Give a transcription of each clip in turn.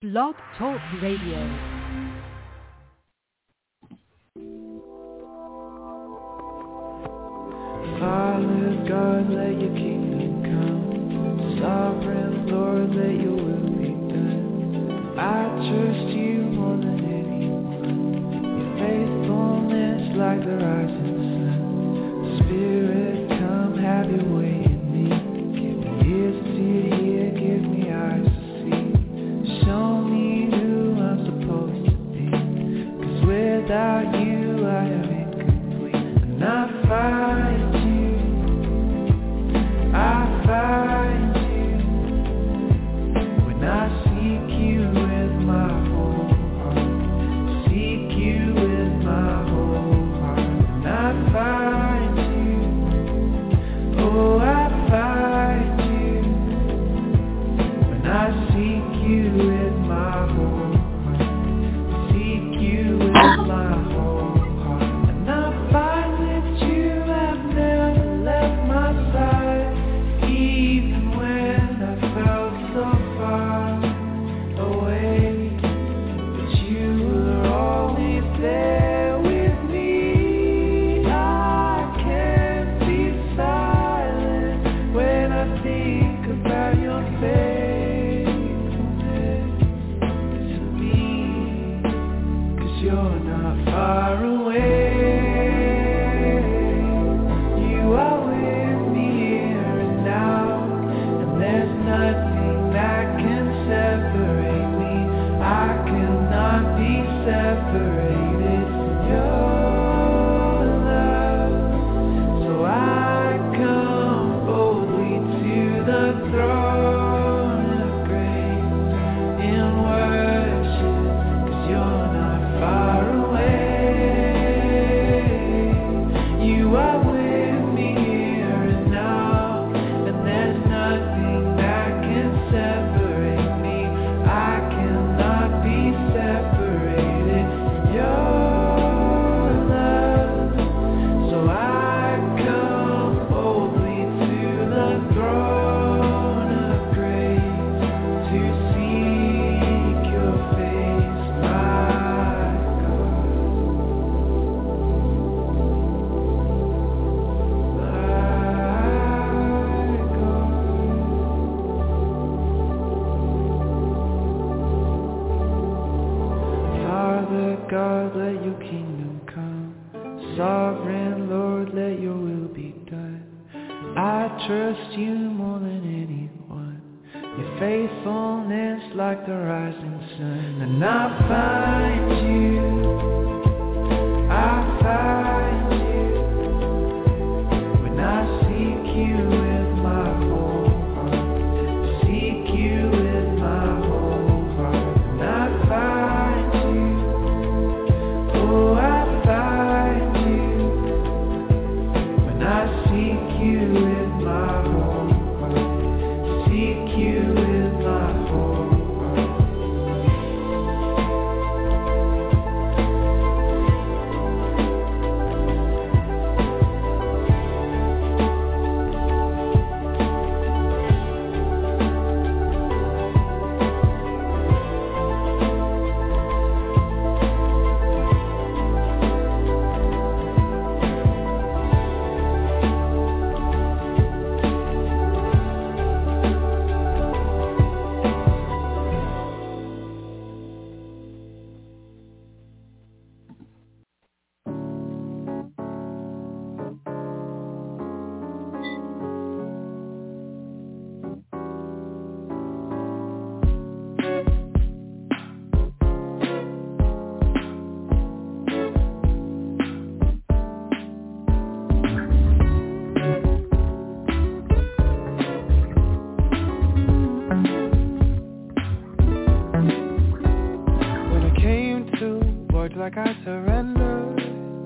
Blog Talk Radio. Father God, let your kingdom come. Sovereign Lord, let your will be done. I trust you more than anyone. Your faithfulness like the rising sun. Spirit, come have your way in me. Give me ears to hear, give me eyes to see. Show me who I'm supposed to be. 'Cause without you I am incomplete. And I find you when I seek you with my whole heart. Seek you with my whole heart. And I find you. Oh, I find you when I seek you with my whole heart. Seek you with my whole heart. And I find that you have never left my side. Even when I felt so far away, but you were always there with me. I can't be silent when I think about your faithfulness to me, 'cause you're not far away. Nothing that can separate me. I cannot be separated from your love. So I come boldly to the throne of grace in worship, 'cause you're not far away. You are with me here and now, and there's nothing that can separate me. I cannot be separated from your love. So I come boldly to the throne of grace to seek your face, my God. Father God, let your kingdom come. Sovereign Lord, let your will be done. I trust you more than anyone. Your faithfulness like the rising sun. And I find you when I seek you with my whole heart. Seek you with my whole heart. And I find you. Oh, I find you when I seek you with my whole heart. Seek you with my whole heart. Like I surrendered,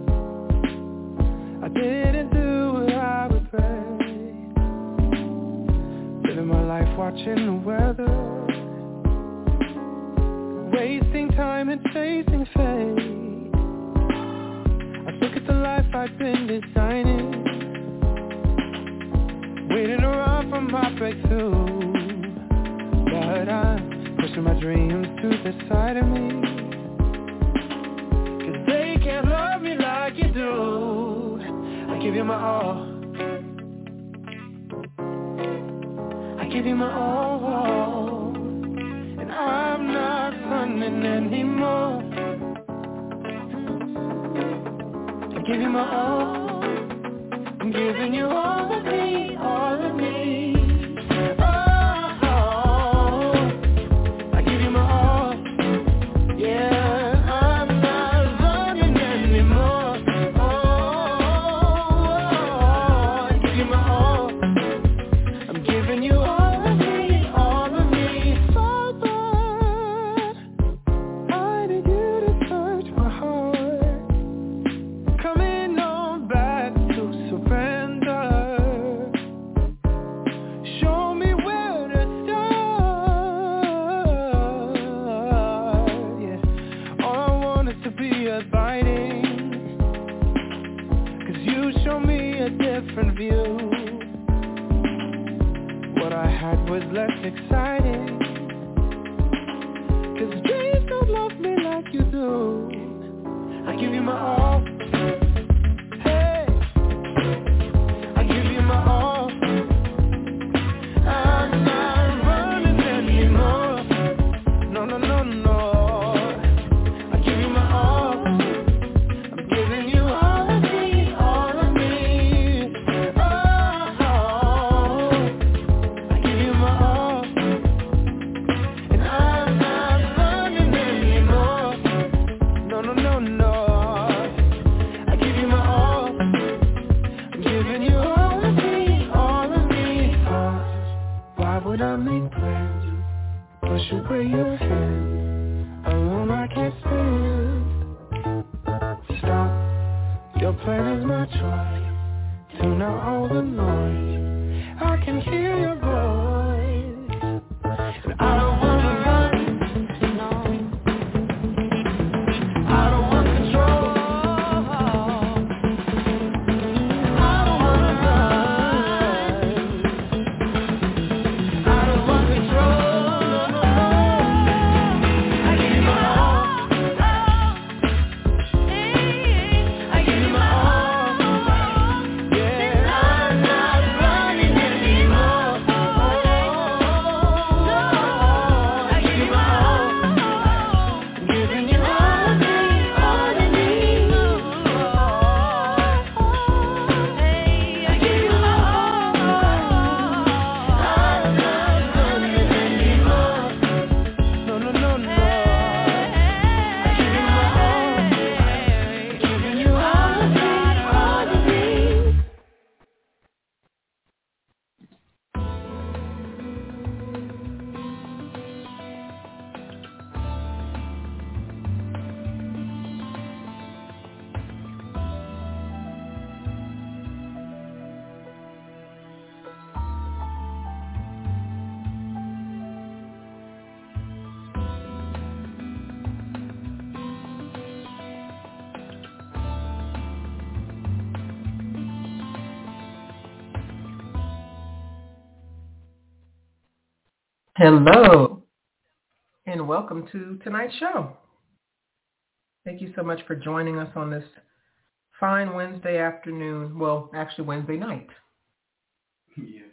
I didn't do what I would pray. Living my life watching the weather, wasting time and chasing fate. I look at the life I've been designing, waiting around for my breakthrough. But I'm capture my dreams to the side of me. 'Cause they can't love me like you do. I give you my all. I give you my all. And I'm not running anymore. I give you my all. I'm giving you all of me, all of me. Was less exciting. 'Cause dreams don't love me like you do. I give you my all. Hey, I give you my all. I'm not running anymore. No, no, no, no. I give you my all. I'm giving you all of me, all of me. I make plans, push away your hand. Alone I can't stand. Stop, your plan is my choice. Tune out all the noise. I can hear your voice. And I don't wanna run, no. I don't want control. I don't wanna run. Hello, and welcome to tonight's show. Thank you so much for joining us on this fine Wednesday afternoon. Well, actually Wednesday night. Yeah.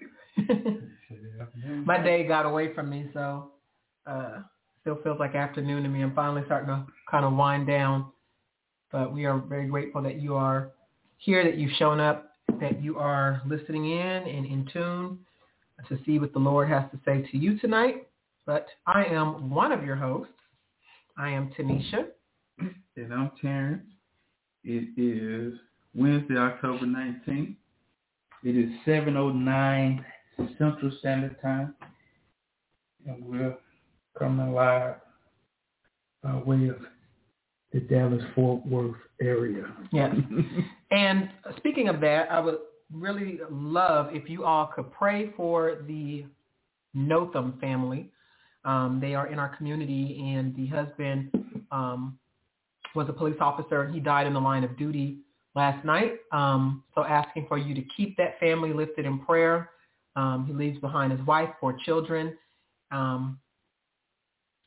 My day got away from me, so still feels like afternoon to me. I'm finally starting to kind of wind down, but we are very grateful that you are here, that you've shown up, that you are listening in and in tune to see what the Lord has to say to you tonight. But I am one of your hosts. I am Tanisha. And I'm Terrence. It is Wednesday, October 19th. It is 7:09 Central Standard Time. And we're coming live by way of the Dallas-Fort Worth area. Yes. And speaking of that, I would really love if you all could pray for the Notham family. They are in our community, and the husband was a police officer. He died in the line of duty last night. So asking for you to keep that family lifted in prayer. He leaves behind his wife, 4 children.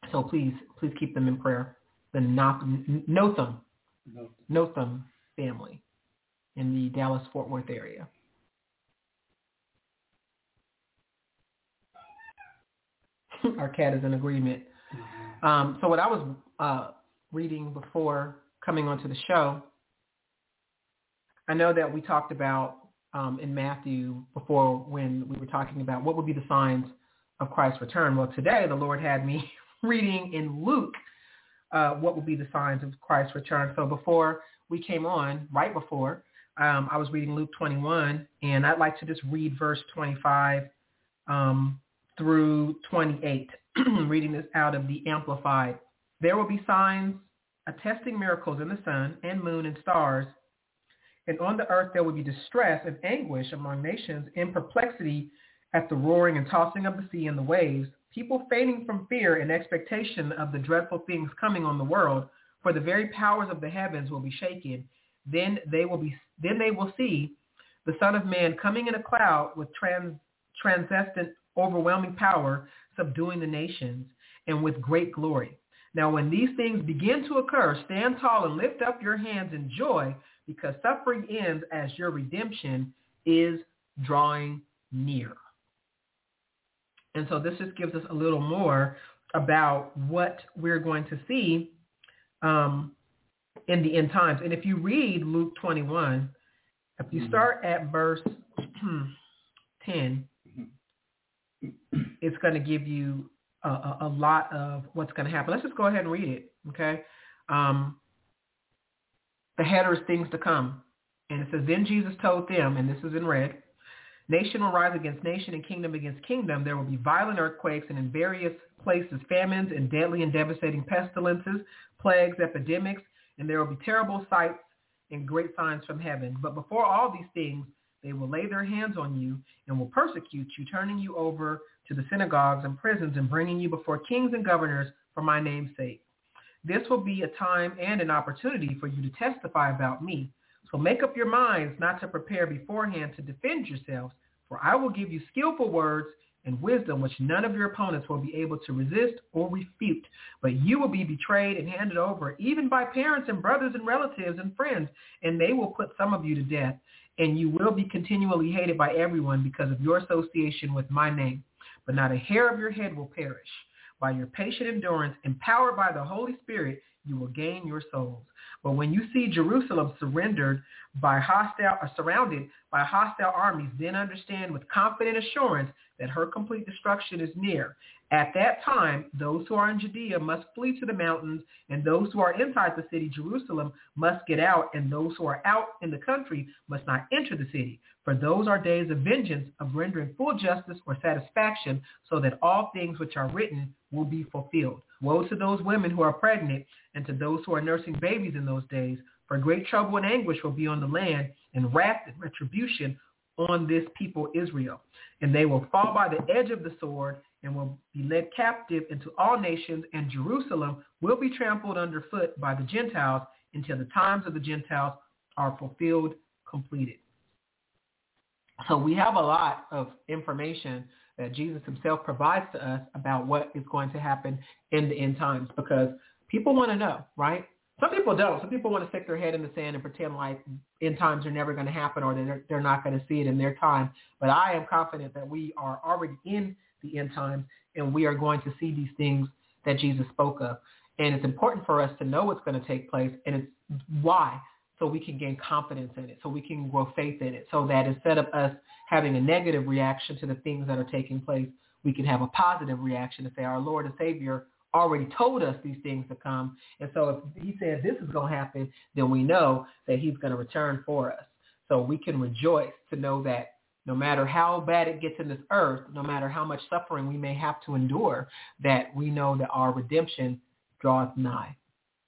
So please keep them in prayer. The Notham family in the Dallas-Fort Worth area. Our cat is in agreement. So what I was reading before coming onto the show, I know that we talked about in Matthew before when we were talking about what would be the signs of Christ's return. Well, today the Lord had me reading in Luke what would be the signs of Christ's return. So before we came on, right before, I was reading Luke 21, and I'd like to just read verse 25 through 28, reading this out of the Amplified. There will be signs attesting miracles in the sun and moon and stars, and on the earth there will be distress and anguish among nations in perplexity at the roaring and tossing of the sea and the waves, people fainting from fear and expectation of the dreadful things coming on the world, for the very powers of the heavens will be shaken. Then they will see the Son of Man coming in a cloud with transcendent, overwhelming power, subduing the nations, and with great glory. Now, when these things begin to occur, stand tall and lift up your hands in joy, because suffering ends as your redemption is drawing near. And so this just gives us a little more about what we're going to see in the end times. And if you read Luke 21, if you start at verse 10, it's going to give you a lot of what's going to happen. Let's just go ahead and read it, okay? The header is things to come. And it says, then Jesus told them, and this is in red, nation will rise against nation and kingdom against kingdom. There will be violent earthquakes and in various places famines and deadly and devastating pestilences, plagues, epidemics, and there will be terrible sights and great signs from heaven. But before all these things, they will lay their hands on you and will persecute you, turning you over to the synagogues and prisons and bringing you before kings and governors for my name's sake. This will be a time and an opportunity for you to testify about me. So make up your minds not to prepare beforehand to defend yourselves, for I will give you skillful words and wisdom which none of your opponents will be able to resist or refute. But you will be betrayed and handed over even by parents and brothers and relatives and friends, and they will put some of you to death. And you will be continually hated by everyone because of your association with my name. But not a hair of your head will perish. By your patient endurance, empowered by the Holy Spirit, you will gain your souls. But when you see Jerusalem surrounded by hostile armies, then understand with confident assurance that her complete destruction is near. At that time, those who are in Judea must flee to the mountains, and those who are inside the city, Jerusalem, must get out, and those who are out in the country must not enter the city. For those are days of vengeance, of rendering full justice or satisfaction, so that all things which are written will be fulfilled. Woe to those women who are pregnant, and to those who are nursing babies in those days, for great trouble and anguish will be on the land, and wrath and retribution on this people Israel. And they will fall by the edge of the sword, and will be led captive into all nations, and Jerusalem will be trampled underfoot by the Gentiles until the times of the Gentiles are fulfilled, completed. So we have a lot of information that Jesus himself provides to us about what is going to happen in the end times, because people want to know, right? Some people don't. Some people want to stick their head in the sand and pretend like end times are never going to happen, or they're not going to see it in their time. But I am confident that we are already in the end times, and we are going to see these things that Jesus spoke of. And it's important for us to know what's going to take place, and it's why, so we can gain confidence in it, so we can grow faith in it, so that instead of us having a negative reaction to the things that are taking place, we can have a positive reaction to say our Lord and Savior already told us these things to come. And so if he said this is going to happen, then we know that he's going to return for us. So we can rejoice to know that no matter how bad it gets in this earth, no matter how much suffering we may have to endure, that we know that our redemption draweth nigh.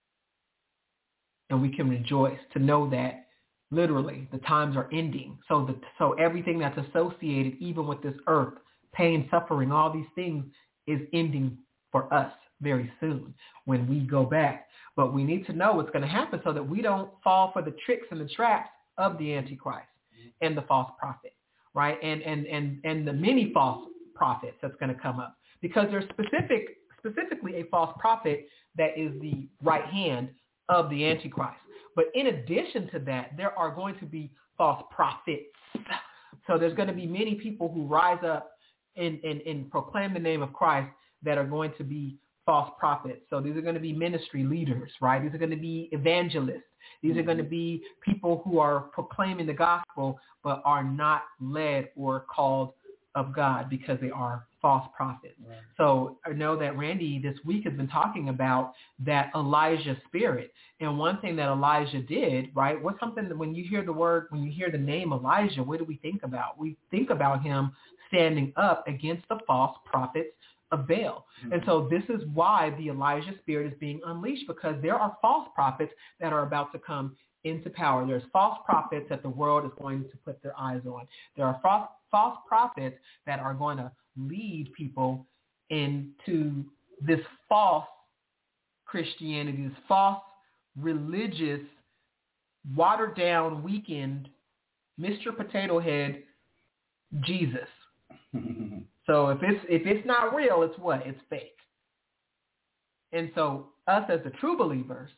And we can rejoice to know that literally the times are ending. So everything that's associated even with this earth, pain, suffering, all these things is ending for us very soon when we go back. But we need to know what's going to happen so that we don't fall for the tricks and the traps of the Antichrist and the false prophet, right? And the many false prophets that's going to come up, because there's specific specifically a false prophet that is the right hand of the Antichrist. But in addition to that, there are going to be false prophets. So there's going to be many people who rise up and proclaim the name of Christ that are going to be false prophets. So these are going to be ministry leaders, right? These are going to be evangelists. These are going to be people who are proclaiming the gospel but are not led or called of God because they are false prophets. Right. So I know that Randy this week has been talking about that Elijah spirit. And one thing that Elijah did, right, what's something that when you hear the name Elijah, what do we think about? We think about him standing up against the false prophets of Baal. Mm-hmm. And so this is why the Elijah spirit is being unleashed, because there are false prophets that are about to come into power. There's false prophets that the world is going to put their eyes on. There are false prophets that are going to lead people into this false Christianity, this false religious, watered down, weakened, Mr. Potato Head Jesus. So if it's not real, it's what? It's fake. And so us as the true believers,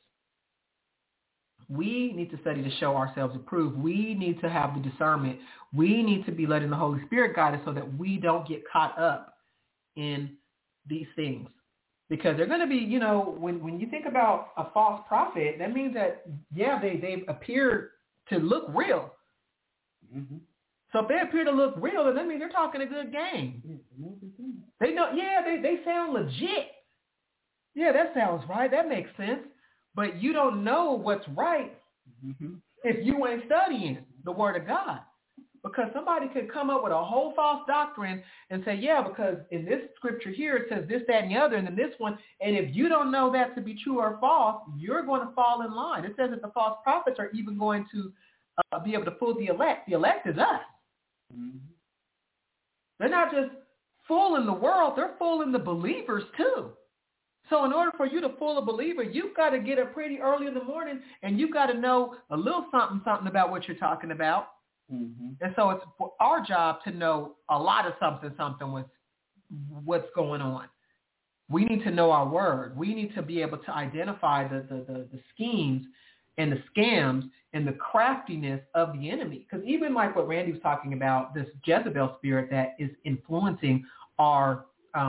we need to study to show ourselves approved. We need to have the discernment. We need to be letting the Holy Spirit guide us so that we don't get caught up in these things. Because they're going to be, when you think about a false prophet, that means that, they appear to look real. Mm-hmm. So if they appear to look real, then that means they're talking a good game. They know, they sound legit. Yeah, that sounds right. That makes sense. But you don't know what's right if you ain't studying the Word of God. Because somebody could come up with a whole false doctrine and say, because in this scripture here it says this, that, and the other, and then this one. And if you don't know that to be true or false, you're going to fall in line. It says that the false prophets are even going to be able to fool the elect. The elect is us. Mm-hmm. They're not just fooling the world, they're fooling the believers too. So in order for you to fool a believer, you've got to get up pretty early in the morning and you've got to know a little something about what you're talking about. Mm-hmm. And so it's our job to know a lot of something with what's going on. We need to know our word. We need to be able to identify the schemes and the scams and the craftiness of the enemy. Because even like what Randy was talking about, this Jezebel spirit that is influencing our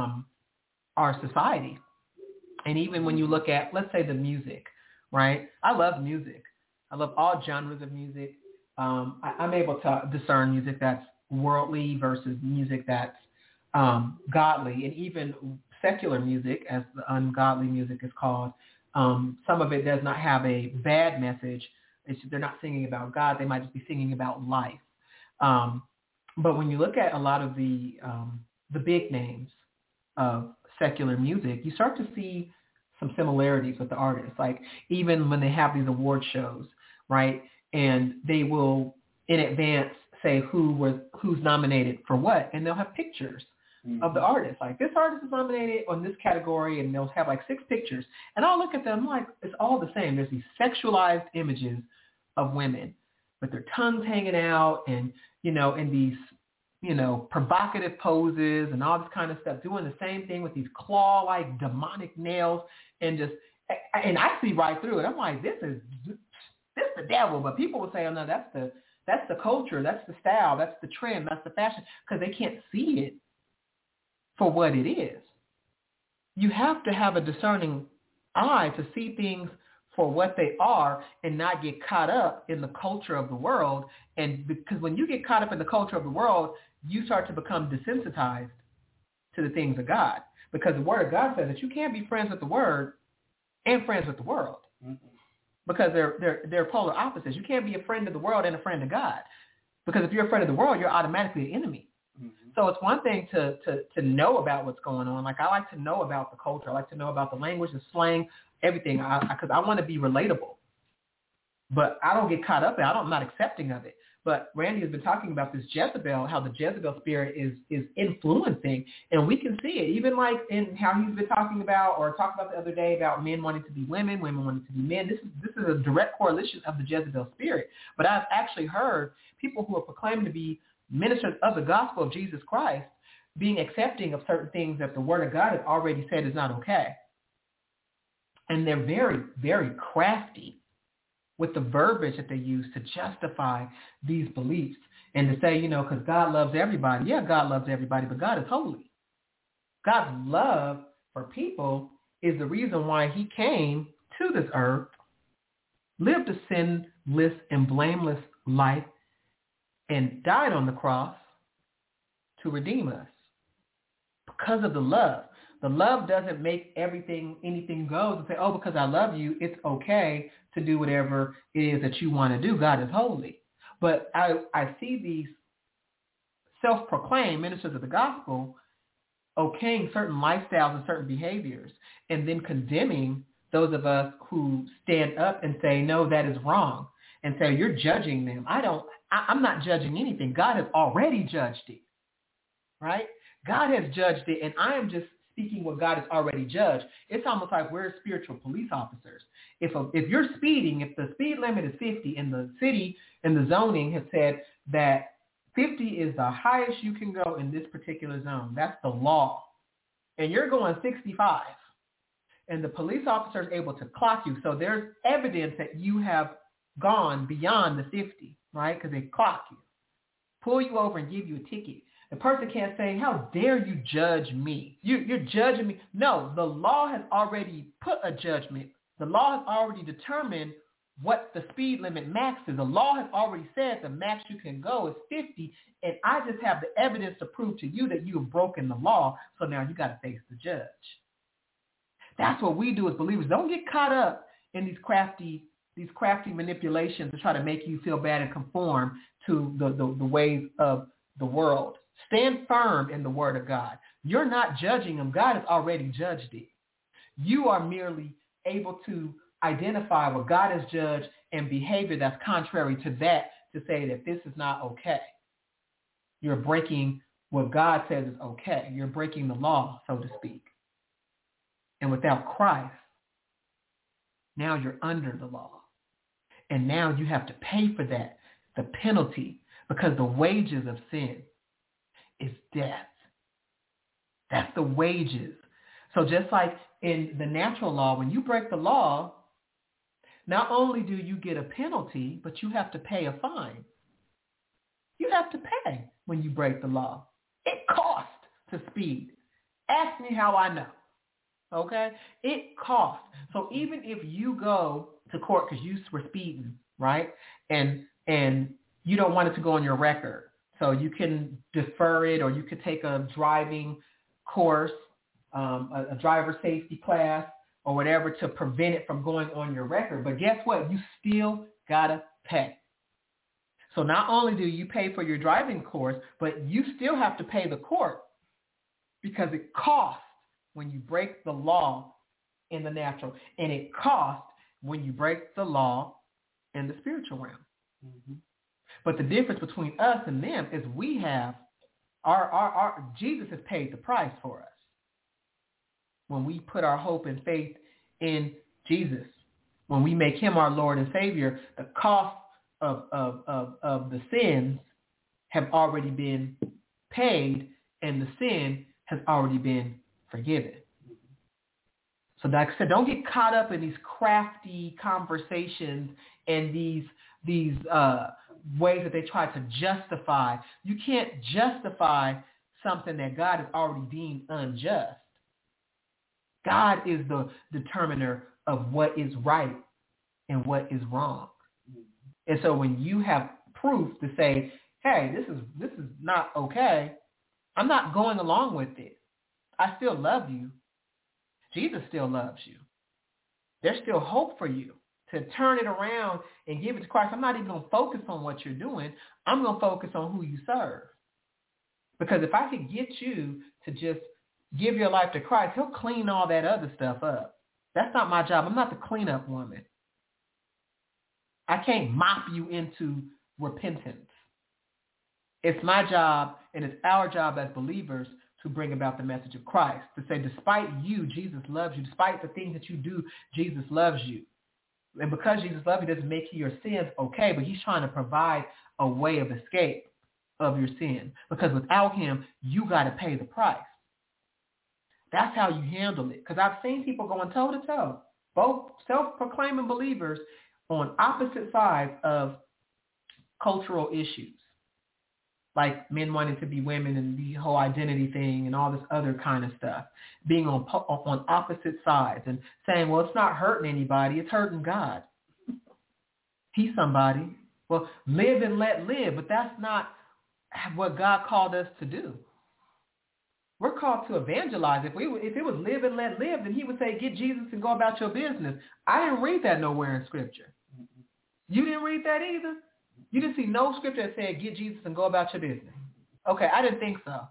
society. And even when you look at, let's say, the music, right? I love music. I love all genres of music. I'm able to discern music that's worldly versus music that's godly. And even secular music, as the ungodly music is called, some of it does not have a bad message. They're not singing about God. They might just be singing about life. But when you look at a lot of the big names of secular music, you start to see some similarities with the artists. Like even when they have these award shows, right? And they will in advance say who's nominated for what, and they'll have pictures of the artist. Like this artist is nominated on this category, and they'll have like 6 pictures. And I'll look at them like it's all the same. There's these sexualized images of women with their tongues hanging out, and in these provocative poses and all this kind of stuff, doing the same thing with these claw-like demonic nails, and I see right through it. I'm like, this is the devil. But people will say, oh no, that's the culture, that's the style, that's the trend, that's the fashion, because they can't see it for what it is. You have to have a discerning eye to see things for what they are and not get caught up in the culture of the world. And because when you get caught up in the culture of the world, you start to become desensitized to the things of God. Because the Word of God says that you can't be friends with the Word and friends with the world. Mm-hmm. Because they're polar opposites. You can't be a friend of the world and a friend of God. Because if you're a friend of the world, you're automatically an enemy. Mm-hmm. So it's one thing to know about what's going on. Like I like to know about the culture. I like to know about the language, the slang, everything. Because I want to be relatable. But I don't get caught up in it. I'm not accepting of it. But Randy has been talking about this Jezebel, how the Jezebel spirit is influencing. And we can see it, even like in how he's been talking about or talked about the other day about men wanting to be women, women wanting to be men. This is a direct correlation of the Jezebel spirit. But I've actually heard people who are proclaimed to be ministers of the gospel of Jesus Christ being accepting of certain things that the Word of God has already said is not okay. And they're very, very crafty with the verbiage that they use to justify these beliefs and to say, because God loves everybody. Yeah, God loves everybody, but God is holy. God's love for people is the reason why he came to this earth, lived a sinless and blameless life, and died on the cross to redeem us because of the love. The love doesn't make anything goes and say, oh, because I love you, it's okay to do whatever it is that you want to do. God is holy. But I see these self-proclaimed ministers of the gospel okaying certain lifestyles and certain behaviors and then condemning those of us who stand up and say, no, that is wrong, and say, you're judging them. I'm not judging anything. God has already judged it, right? God has judged it, and I am just speaking what God has already judged. It's almost like we're spiritual police officers. If you're speeding, if the speed limit is 50 and the city and the zoning has said that 50 is the highest you can go in this particular zone, that's the law, and you're going 65, and the police officer is able to clock you, so there's evidence that you have gone beyond the 50, right? Because they clock you, pull you over and give you a ticket. The person can't say, how dare you judge me? You're judging me. No, the law has already put a judgment. The law has already determined what the speed limit max is. The law has already said the max you can go is 50, and I just have the evidence to prove to you that you have broken the law, so now you got to face the judge. That's what we do as believers. Don't get caught up in these crafty manipulations to try to make you feel bad and conform to the ways of the world. Stand firm in the Word of God. You're not judging them. God has already judged it. You are merely able to identify what God has judged and behavior that's contrary to that to say that this is not okay. You're breaking what God says is okay. You're breaking the law, so to speak. And without Christ, now you're under the law. And now you have to pay for that, the penalty, because the wages of sin is death. That's the wages. So just like in the natural law, when you break the law, not only do you get a penalty, but you have to pay a fine. You have to pay when you break the law. It costs to speed. Ask me how I know. Okay? It costs. So even if you go to court because you were speeding, right? And you don't want it to go on your record. So you can defer it, or you could take a driving course, a driver safety class, or whatever to prevent it from going on your record. But guess what? You still got to pay. So not only do you pay for your driving course, but you still have to pay the court because it costs when you break the law in the natural, and it costs when you break the law in the spiritual realm. Mm-hmm. But the difference between us and them is we have our Jesus has paid the price for us. When we put our hope and faith in Jesus, when we make him our Lord and Savior, the cost of the sins have already been paid, and the sin has already been forgiven. So like I said, don't get caught up in these crafty conversations and these ways that they try to justify. You can't justify something that God has already deemed unjust. God is the determiner of what is right and what is wrong. And so when you have proof to say, hey, this is not okay, I'm not going along with it. I still love you. Jesus still loves you. There's still hope for you to turn it around and give it to Christ. I'm not even going to focus on what you're doing. I'm going to focus on who you serve. Because if I could get you to just give your life to Christ, he'll clean all that other stuff up. That's not my job. I'm not the cleanup woman. I can't mop you into repentance. It's my job, and it's our job as believers to bring about the message of Christ, to say, despite you, Jesus loves you. Despite the things that you do, Jesus loves you. And because Jesus loves you, doesn't make your sins okay, but he's trying to provide a way of escape, of your sin, because without him, you got to pay the price. That's how you handle it. Because I've seen people going toe to toe, both self-proclaiming believers on opposite sides of cultural issues, like men wanting to be women and the whole identity thing and all this other kind of stuff, being on opposite sides and saying, well, it's not hurting anybody, it's hurting God. He's somebody. Well, live and let live, but that's not what God called us to do. We're called to evangelize. If it was live and let live, then he would say, get Jesus and go about your business. I didn't read that nowhere in Scripture. You didn't read that either? You didn't see no Scripture that said, get Jesus and go about your business. Okay, I didn't think so.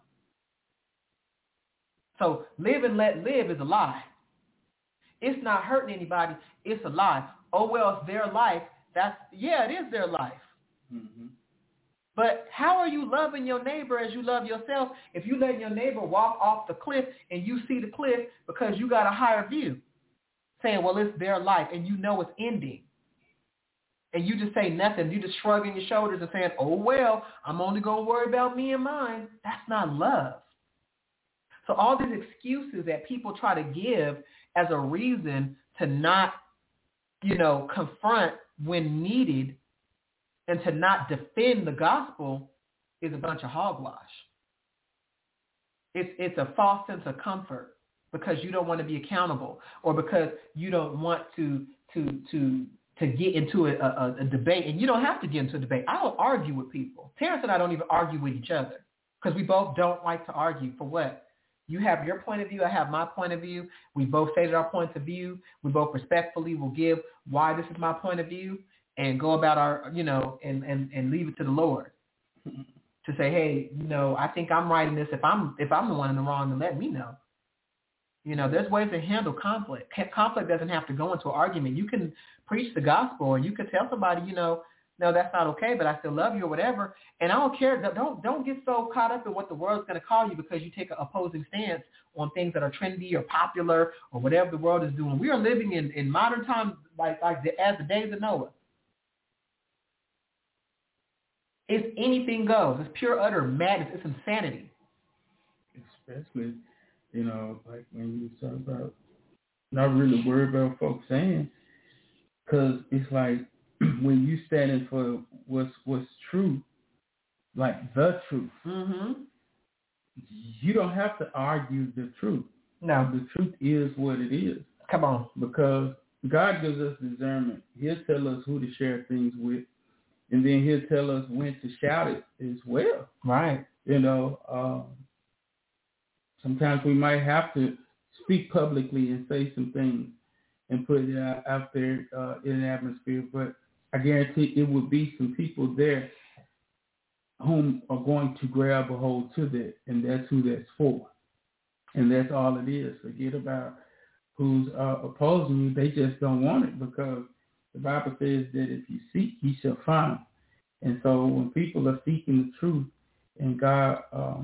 So live and let live is a lie. It's not hurting anybody. It's a lie. Oh, well, it's their life. It is their life. Mm-hmm. But how are you loving your neighbor as you love yourself if you let your neighbor walk off the cliff and you see the cliff because you got a higher view, saying, well, it's their life, and you know it's ending. And you just say nothing. You just shrugging your shoulders and saying, oh, well, I'm only going to worry about me and mine. That's not love. So all these excuses that people try to give as a reason to not, confront when needed and to not defend the gospel is a bunch of hogwash. It's a false sense of comfort because you don't want to be accountable or because you don't want to get into a debate. And you don't have to get into a debate. I don't argue with people. Terrence and I don't even argue with each other because we both don't like to argue. For what? You have your point of view. I have my point of view. We both stated our points of view. We both respectfully will give why this is my point of view and go about our, and leave it to the Lord to say, hey, I think I'm right in this. If I'm the one in the wrong, then let me know. There's ways to handle conflict. Conflict doesn't have to go into an argument. You can preach the gospel or you can tell somebody, no, that's not okay, but I still love you or whatever. And I don't care. Don't get so caught up in what the world's going to call you because you take an opposing stance on things that are trendy or popular or whatever the world is doing. We are living in modern times as the days of Noah. It's anything goes. It's pure, utter madness. It's insanity. Especially, like when you talk about not really worried about folks saying, because it's like when you standing for what's true, like the truth, mm-hmm. You don't have to argue the truth. No. The truth is what it is. Come on. Because God gives us discernment. He'll tell us who to share things with. And then he'll tell us when to shout it as well. Right. Sometimes we might have to speak publicly and say some things and put it out there in the atmosphere. But I guarantee it will be some people there whom are going to grab a hold to that, and that's who that's for. And that's all it is. Forget about who's opposing you. They just don't want it because the Bible says that if you seek, you shall find. And so when people are seeking the truth and God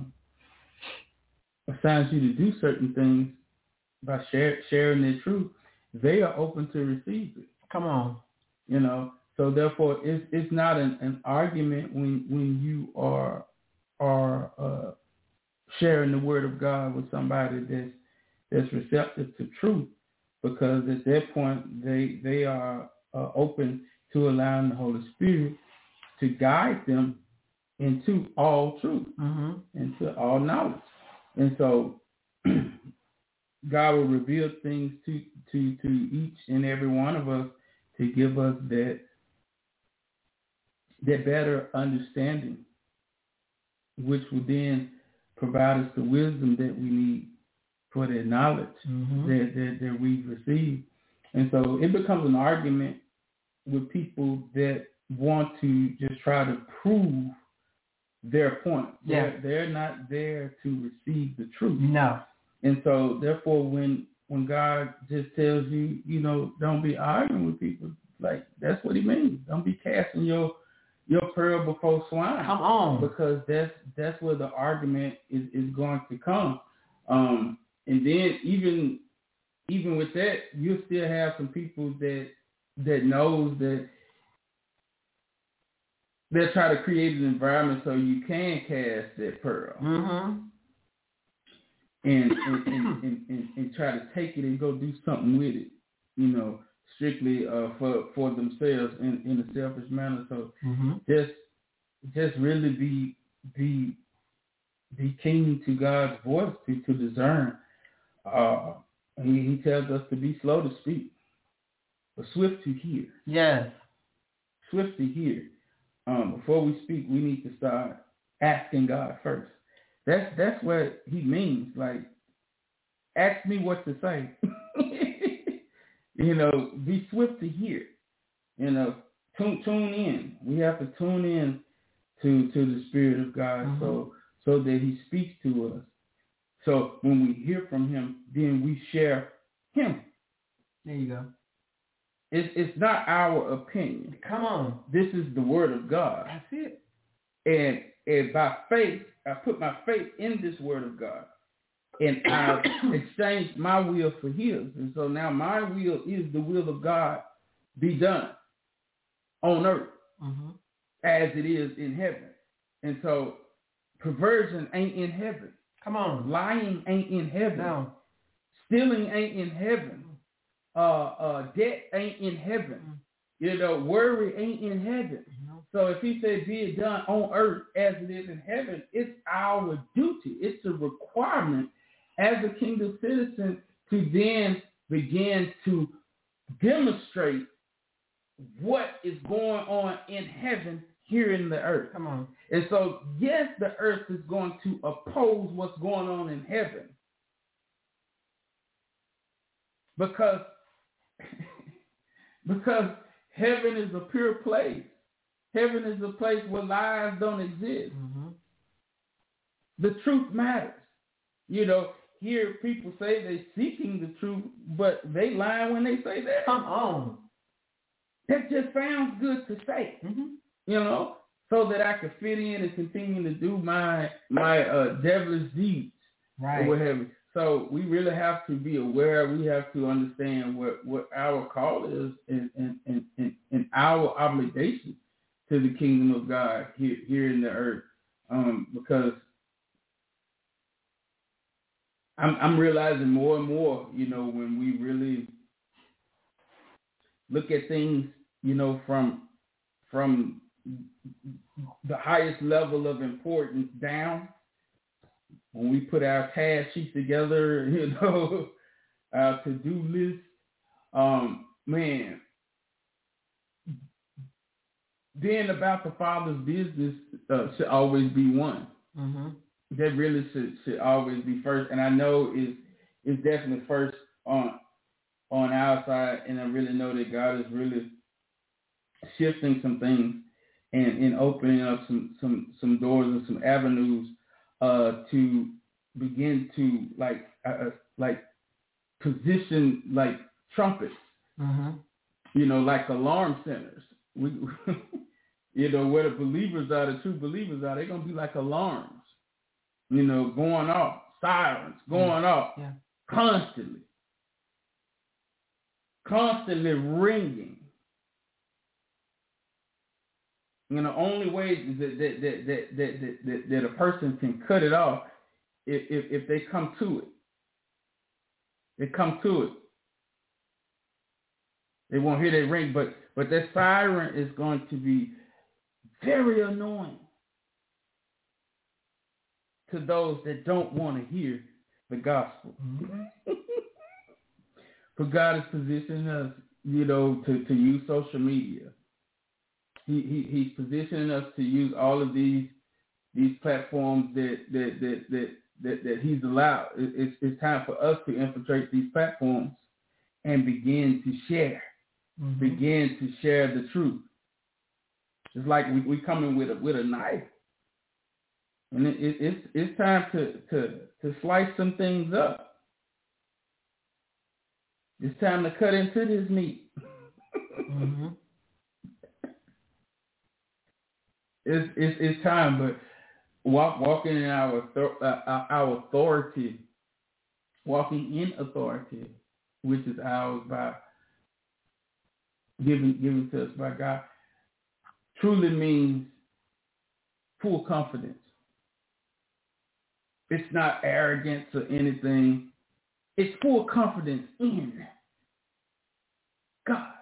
assigns you to do certain things by sharing the truth, they are open to receive it. Come on. So therefore it's not an argument when you are sharing the word of God with somebody that's receptive to truth, because at that point they are open to allowing the Holy Spirit to guide them into all truth, mm-hmm. into all knowledge. And so God will reveal things to each and every one of us to give us that better understanding, which will then provide us the wisdom that we need for that knowledge, mm-hmm. that we've received. And so it becomes an argument with people that want to just try to prove their point. Yeah. They're not there to receive the truth. No. And so therefore when God just tells you, don't be arguing with people, like that's what he means. Don't be casting your pearl before swine. Come on. Because that's where the argument is going to come. And then even with that, you'll still have some people that knows that they'll try to create an environment so you can cast that pearl. Mm-hmm. And try to take it and go do something with it, you know, strictly for themselves in a selfish manner. So just really be keen to God's voice to discern. He tells us to be slow to speak, but swift to hear. Yes. Swift to hear. Before we speak, we need to start asking God first. That's what he means. Like, ask me what to say. You know, be swift to hear. You know, tune in. We have to tune in to the Spirit of God so that he speaks to us. So when we hear from him, then we share him. There you go. It's not our opinion. Come on. This is the word of God. That's it. And by faith, I put my faith in this word of God. And I've exchanged my will for his. And so now my will is the will of God be done on earth as it is in heaven. And so perversion ain't in heaven. Come on. Lying ain't in heaven. No. Stealing ain't in heaven. Debt ain't in heaven. You know, worry ain't in heaven. So if he said be it done on earth as it is in heaven, it's our duty. It's a requirement as a kingdom citizen to then begin to demonstrate what is going on in heaven here in the earth. Come on. And so, yes, the earth is going to oppose what's going on in heaven. Because heaven is a pure place. Heaven is a place where lies don't exist. The truth matters. You know, here people say they're seeking the truth, but they lie when they say that. Come on. That just sounds good to say, you know, so that I can fit in and continue to do my devilish deeds or whatever. So we really have to be aware. We have to understand what our call is and our obligation to the kingdom of God here in the earth, because I'm realizing more and more, you know, when we really look at things, you know, from the highest level of importance down, when we put our task sheets together, you know, our to-do list, man, being about the Father's business should always be one. That really should always be first. And I know it's definitely first on our side, and I really know that God is really shifting some things and opening up some doors and some avenues to begin to like position like trumpets, you know, like alarm centers. We, you know, where the believers are, the true believers are, they're gonna be like alarms, you know, going off, sirens going off, constantly ringing. You know, only way that a person can cut it off if they come to it. They come to it. They won't hear that ring, but that siren is going to be very annoying to those that don't want to hear the gospel. But God is positioning us, you know, to use social media. He's positioning us to use all of these platforms that he's allowed. It's time for us to infiltrate these platforms and begin to share. Begin to share the truth. It's like we come in with a knife, and it's time to slice some things up. It's time to cut into this meat. It's time, but walking in our authority, walking in authority, which is ours by given to us by God, truly means full confidence. It's not arrogance or anything. It's full confidence in God.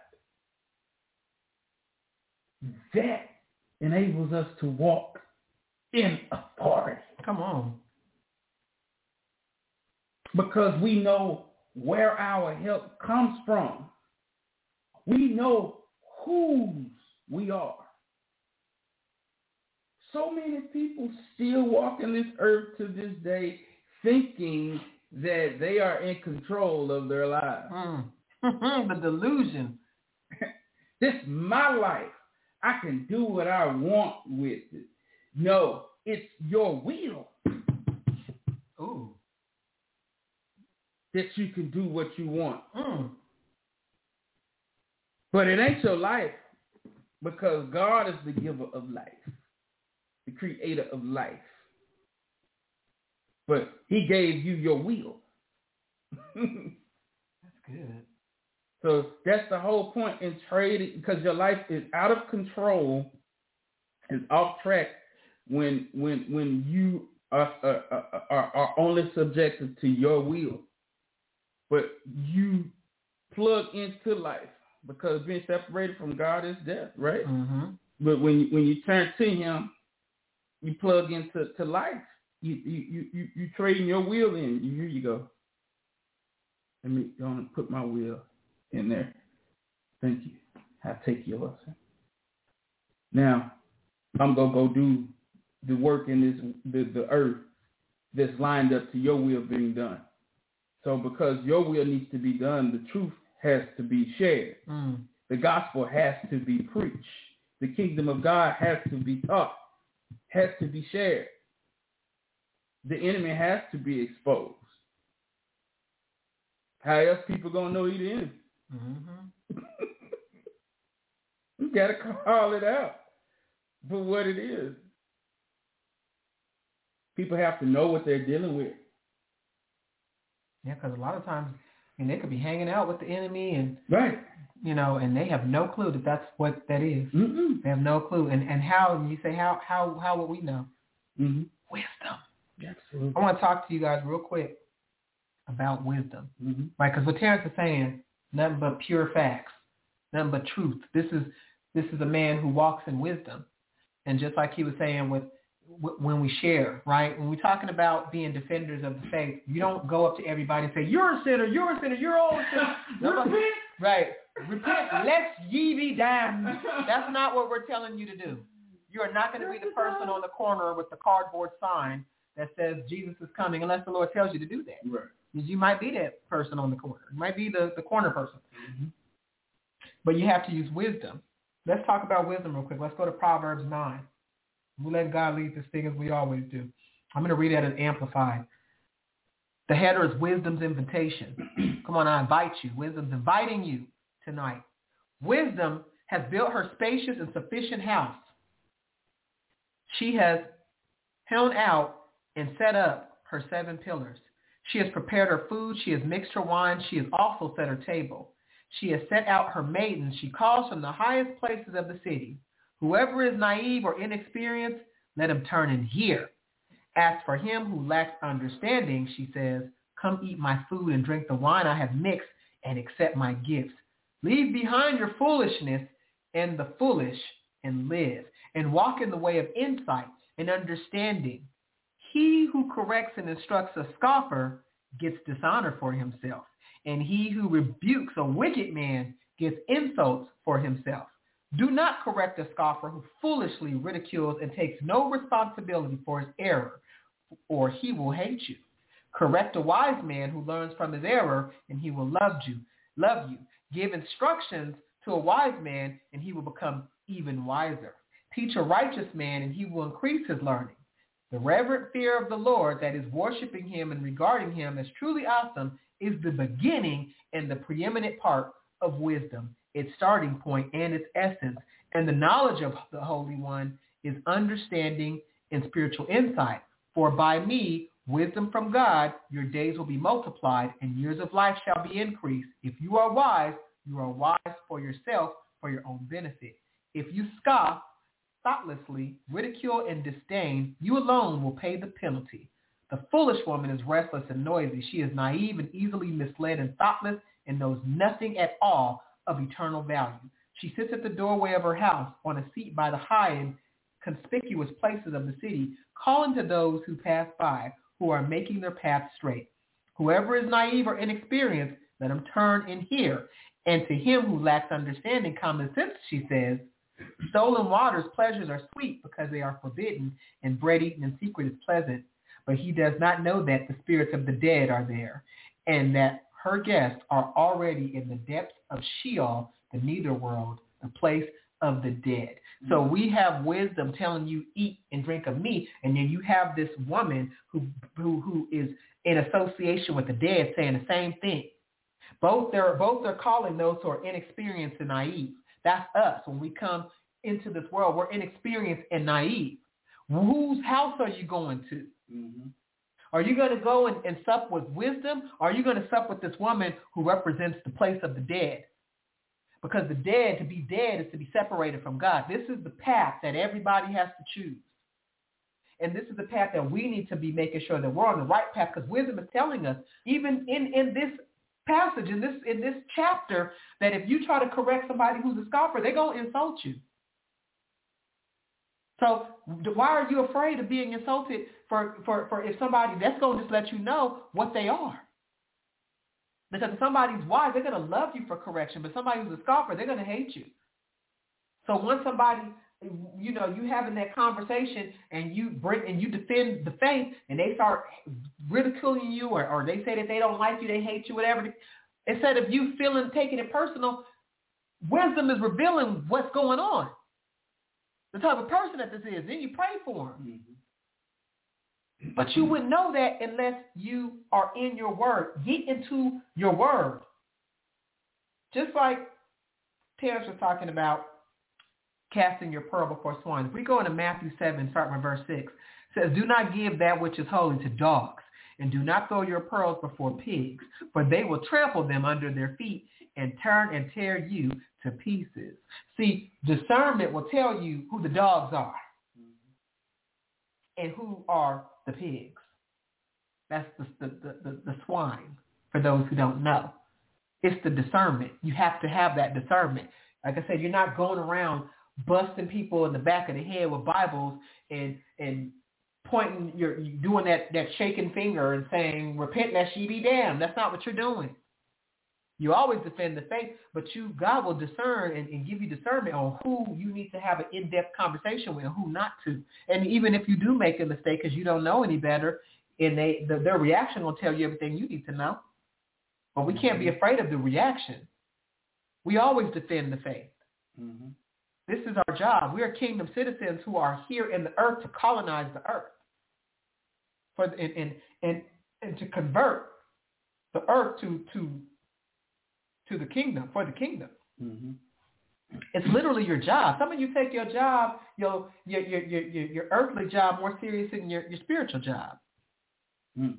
That enables us to walk in authority. Come on. Because we know where our help comes from. We know whose we are. So many people still walking this earth to this day thinking that they are in control of their lives. The delusion. This is my life. I can do what I want with it. No, it's your will. Ooh. That you can do what you want. But it ain't your life, because God is the giver of life, the creator of life. But he gave you your will. That's good. So that's the whole point in trading, because your life is out of control, is off track when you are only subjected to your will. But you plug into life, because being separated from God is death, right? Mm-hmm. But when you turn to him, you plug into life. You trade your will in. Here you go. Let me go and put my will in there. Thank you. I'll take yours. Now, I'm going to go do the work in the earth that's lined up to your will being done. So because your will needs to be done, the truth has to be shared. The gospel has to be preached. The kingdom of God has to be taught, has to be shared. The enemy has to be exposed. How else people going to know he's the enemy? Mm-hmm. You got to call it out for what it is. People have to know what they're dealing with. Yeah, because a lot of times, they could be hanging out with the enemy and, right, and they have no clue that that's what that is. Mm-mm. They have no clue. And how, you say, how would we know? Mm-hmm. Wisdom. Absolutely. I want to talk to you guys real quick about wisdom. Mm-hmm. Right, because what Terrence is saying, nothing but pure facts, nothing but truth. This is a man who walks in wisdom. And just like he was saying when we share, right? When we're talking about being defenders of the faith, you don't go up to everybody and say, you're a sinner, you're all a sinner. Repent. Right. Repent, lest ye be damned. That's not what we're telling you to do. You are not going to be the person on the corner with the cardboard sign that says Jesus is coming unless the Lord tells you to do that. Right. Because you might be that person on the corner. You might be the corner person. Mm-hmm. But you have to use wisdom. Let's talk about wisdom real quick. Let's go to Proverbs 9. We let God lead this thing as we always do. I'm going to read that as amplified. The header is wisdom's invitation. Come on, I invite you. Wisdom's inviting you tonight. Wisdom has built her spacious and sufficient house. She has hewn out and set up her 7 pillars. She has prepared her food. She has mixed her wine. She has also set her table. She has set out her maidens. She calls from the highest places of the city. Whoever is naive or inexperienced, let him turn and hear. As for him who lacks understanding, she says, come eat my food and drink the wine I have mixed and accept my gifts. Leave behind your foolishness and the foolish and live, and walk in the way of insight and understanding. He who corrects and instructs a scoffer gets dishonor for himself, and he who rebukes a wicked man gets insults for himself. Do not correct a scoffer who foolishly ridicules and takes no responsibility for his error, or he will hate you. Correct a wise man who learns from his error, and he will love you. Give instructions to a wise man, and he will become even wiser. Teach a righteous man, and he will increase his learning. The reverent fear of the Lord, that is worshiping him and regarding him as truly awesome, is the beginning and the preeminent part of wisdom, its starting point and its essence. And the knowledge of the Holy One is understanding and spiritual insight. For by me, wisdom from God, your days will be multiplied and years of life shall be increased. If you are wise for yourself, for your own benefit. If you scoff, thoughtlessly, ridicule and disdain, you alone will pay the penalty. The foolish woman is restless and noisy. She is naive and easily misled and thoughtless and knows nothing at all of eternal value. She sits at the doorway of her house on a seat by the high and conspicuous places of the city, calling to those who pass by, who are making their path straight. Whoever is naive or inexperienced, let him turn and hear. And to him who lacks understanding, common sense, she says, stolen water's pleasures are sweet because they are forbidden, and bread eaten in secret is pleasant. But he does not know that the spirits of the dead are there, and that her guests are already in the depths of Sheol, the netherworld, the place of the dead. So we have wisdom telling you eat and drink of me, and then you have this woman who is in association with the dead saying the same thing. Both are calling those who are inexperienced and naive. That's us. When we come into this world, we're inexperienced and naive. Whose house are you going to? Mm-hmm. Are you going to go and sup with wisdom? Or are you going to sup with this woman who represents the place of the dead? Because the dead, to be dead, is to be separated from God. This is the path that everybody has to choose. And this is the path that we need to be making sure that we're on the right path, because wisdom is telling us, even in this passage, in this chapter, that if you try to correct somebody who's a scoffer, they're going to insult you. So why are you afraid of being insulted for if somebody, that's going to just let you know what they are? Because if somebody's wise, they're going to love you for correction. But somebody who's a scoffer, they're going to hate you. So once somebody, you having that conversation and you defend the faith, and they start ridiculing you, or they say that they don't like you, they hate you, whatever, instead of you taking it personal, wisdom is revealing what's going on, the type of person that this is. Then you pray for them. Mm-hmm. But you wouldn't know that unless you are in your word. Get into your word. Just like Terrence was talking about casting your pearl before swine. If we go into Matthew 7, starting with verse 6, it says, do not give that which is holy to dogs, and do not throw your pearls before pigs, for they will trample them under their feet and turn and tear you to pieces. See, discernment will tell you who the dogs are and who are the pigs. That's the swine, for those who don't know. It's the discernment. You have to have that discernment. Like I said, you're not going around busting people in the back of the head with Bibles and pointing, you're doing that shaking finger and saying, repent lest ye be damned. That's not what you're doing. You always defend the faith, but God will discern and give you discernment on who you need to have an in-depth conversation with and who not to. And even if you do make a mistake because you don't know any better, and their reaction will tell you everything you need to know. But we can't be afraid of the reaction. We always defend the faith. Mm-hmm. This is our job. We are kingdom citizens who are here in the earth to colonize the earth, and to convert the earth to the kingdom, for the kingdom. Mm-hmm. It's literally your job. Some of you take your job, your earthly job, more serious than your spiritual job. Mm.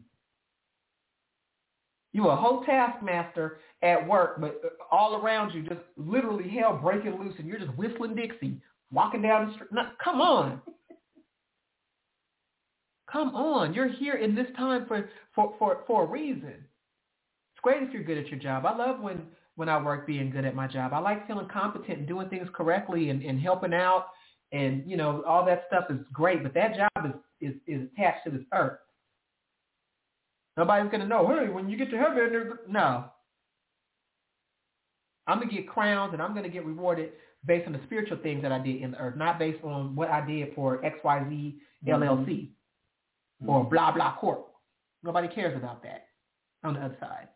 You a whole taskmaster at work, but all around you, just literally hell breaking loose, and you're just whistling Dixie, walking down the street. No, come on. Come on. You're here in this time for a reason. It's great if you're good at your job. I love when I work being good at my job. I like feeling competent and doing things correctly and helping out, and all that stuff is great. But that job is attached to this earth. Nobody's going to know, hey, when you get to heaven, no. I'm going to get crowns and I'm going to get rewarded based on the spiritual things that I did in the earth, not based on what I did for XYZ LLC or blah, blah corp. Nobody cares about that on the other side.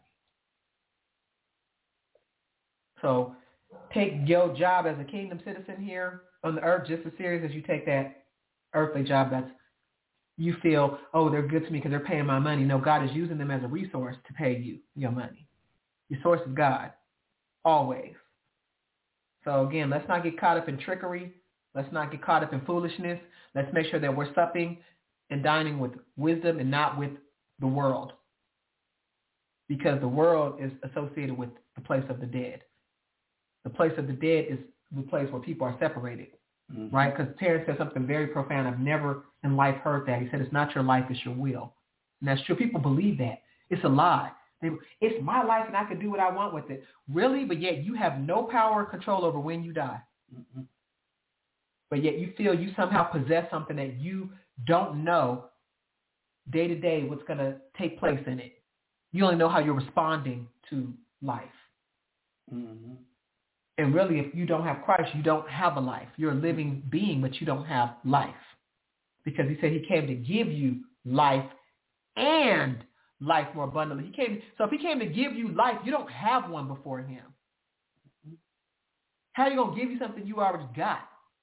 So take your job as a kingdom citizen here on the earth just as serious as you take that earthly job that's you feel, oh, they're good to me because they're paying my money. No, God is using them as a resource to pay you your money. Your source is God, always. So again, let's not get caught up in trickery. Let's not get caught up in foolishness. Let's make sure that we're supping and dining with wisdom and not with the world. Because the world is associated with the place of the dead. The place of the dead is the place where people are separated. right? Because Terrence said something very profound. I've never in life heard that. He said, it's not your life, it's your will. And that's true. People believe that. It's a lie. It's my life and I can do what I want with it. Really? But yet you have no power or control over when you die. Mm-hmm. But yet you feel you somehow possess something that you don't know day to day what's going to take place in it. You only know how you're responding to life. Mm-hmm. And really, if you don't have Christ, you don't have a life. You're a living being, but you don't have life. Because he said he came to give you life and life more abundantly. So if he came to give you life, you don't have one before him. How are you going to give you something you already got?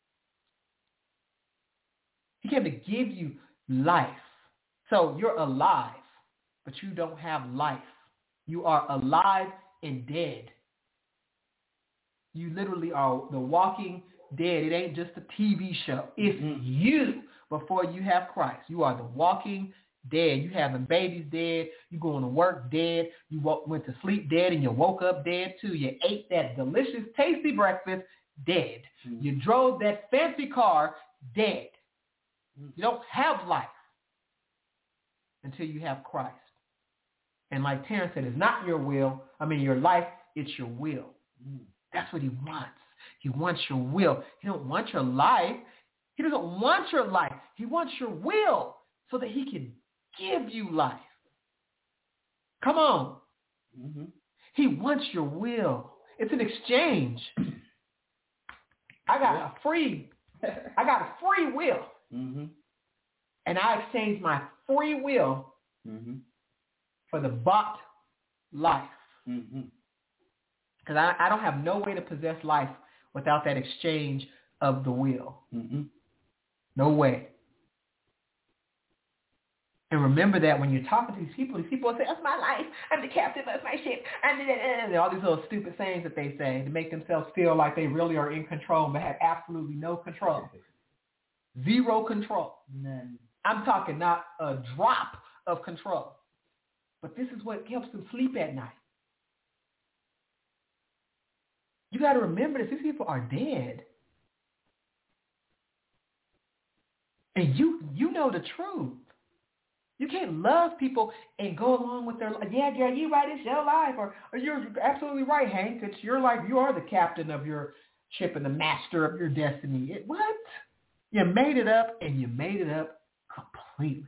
He came to give you life. So you're alive, but you don't have life. You are alive and dead. You literally are the walking dead. It ain't just a TV show. It's you before you have Christ. You are the walking dead. You having babies dead. You going to work dead. You went to sleep dead and you woke up dead too. You ate that delicious, tasty breakfast dead. You drove that fancy car dead. You don't have life until you have Christ. And like Terrence said, it's not your life, it's your will. That's what he wants. He wants your will. He don't want your life. He doesn't want your life. He wants your will so that he can give you life. Come on. Mm-hmm. He wants your will. It's an exchange. I got a free will. Mm-hmm. And I exchanged my free will for the bought life. Mm-hmm. Because I don't have no way to possess life without that exchange of the will. Mm-hmm. No way. And remember that when you're talking to these people will say, that's my life. I'm the captain of my ship. And all these little stupid sayings that they say to make themselves feel like they really are in control but have absolutely no control. Zero control. None. I'm talking not a drop of control. But this is what helps them sleep at night. You got to remember this. These people are dead. And you know the truth. You can't love people and go along with their life. Yeah, girl, you right, it's your life. Or you're absolutely right, Hank. It's your life. You are the captain of your ship and the master of your destiny. What? You made it up, and you made it up completely.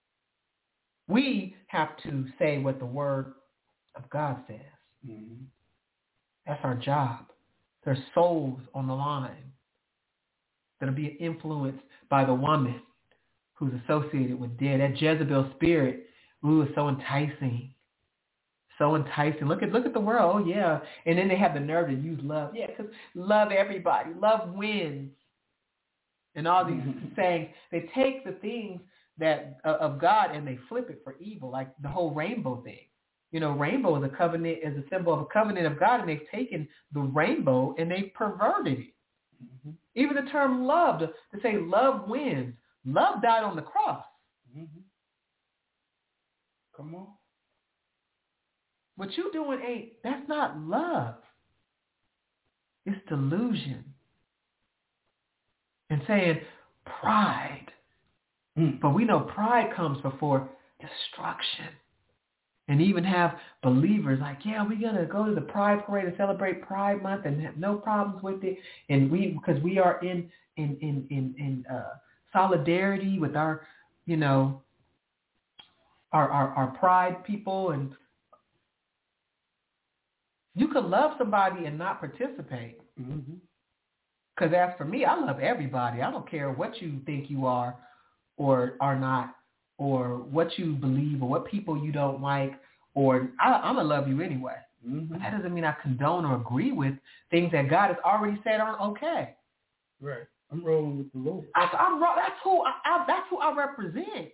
We have to say what the Word of God says. Mm-hmm. That's our job. There's souls on the line that are being influenced by the woman who's associated with dead. That Jezebel spirit, is so enticing. So enticing. Look at the world. Oh, yeah. And then they have the nerve to use love. Yeah, because love everybody. Love wins. And all these sayings, they take the things that of God and they flip it for evil, like the whole rainbow thing. You know, rainbow is a symbol of a covenant of God, and they've taken the rainbow and they've perverted it. Mm-hmm. Even the term love, to say love wins. Love died on the cross. Mm-hmm. Come on. What you doing that's not love. It's delusion. And saying pride. But we know pride comes before destruction. And even have believers like, yeah, we're going to go to the Pride Parade and celebrate Pride Month and have no problems with it. And because we are in solidarity with our, our pride people. And you could love somebody and not participate. Because as for me, I love everybody. I don't care what you think you are or are not, or what you believe, or what people you don't like, or I'm going to love you anyway. Mm-hmm. But that doesn't mean I condone or agree with things that God has already said aren't okay. Right. I'm rolling with the Lord. That's who I represent.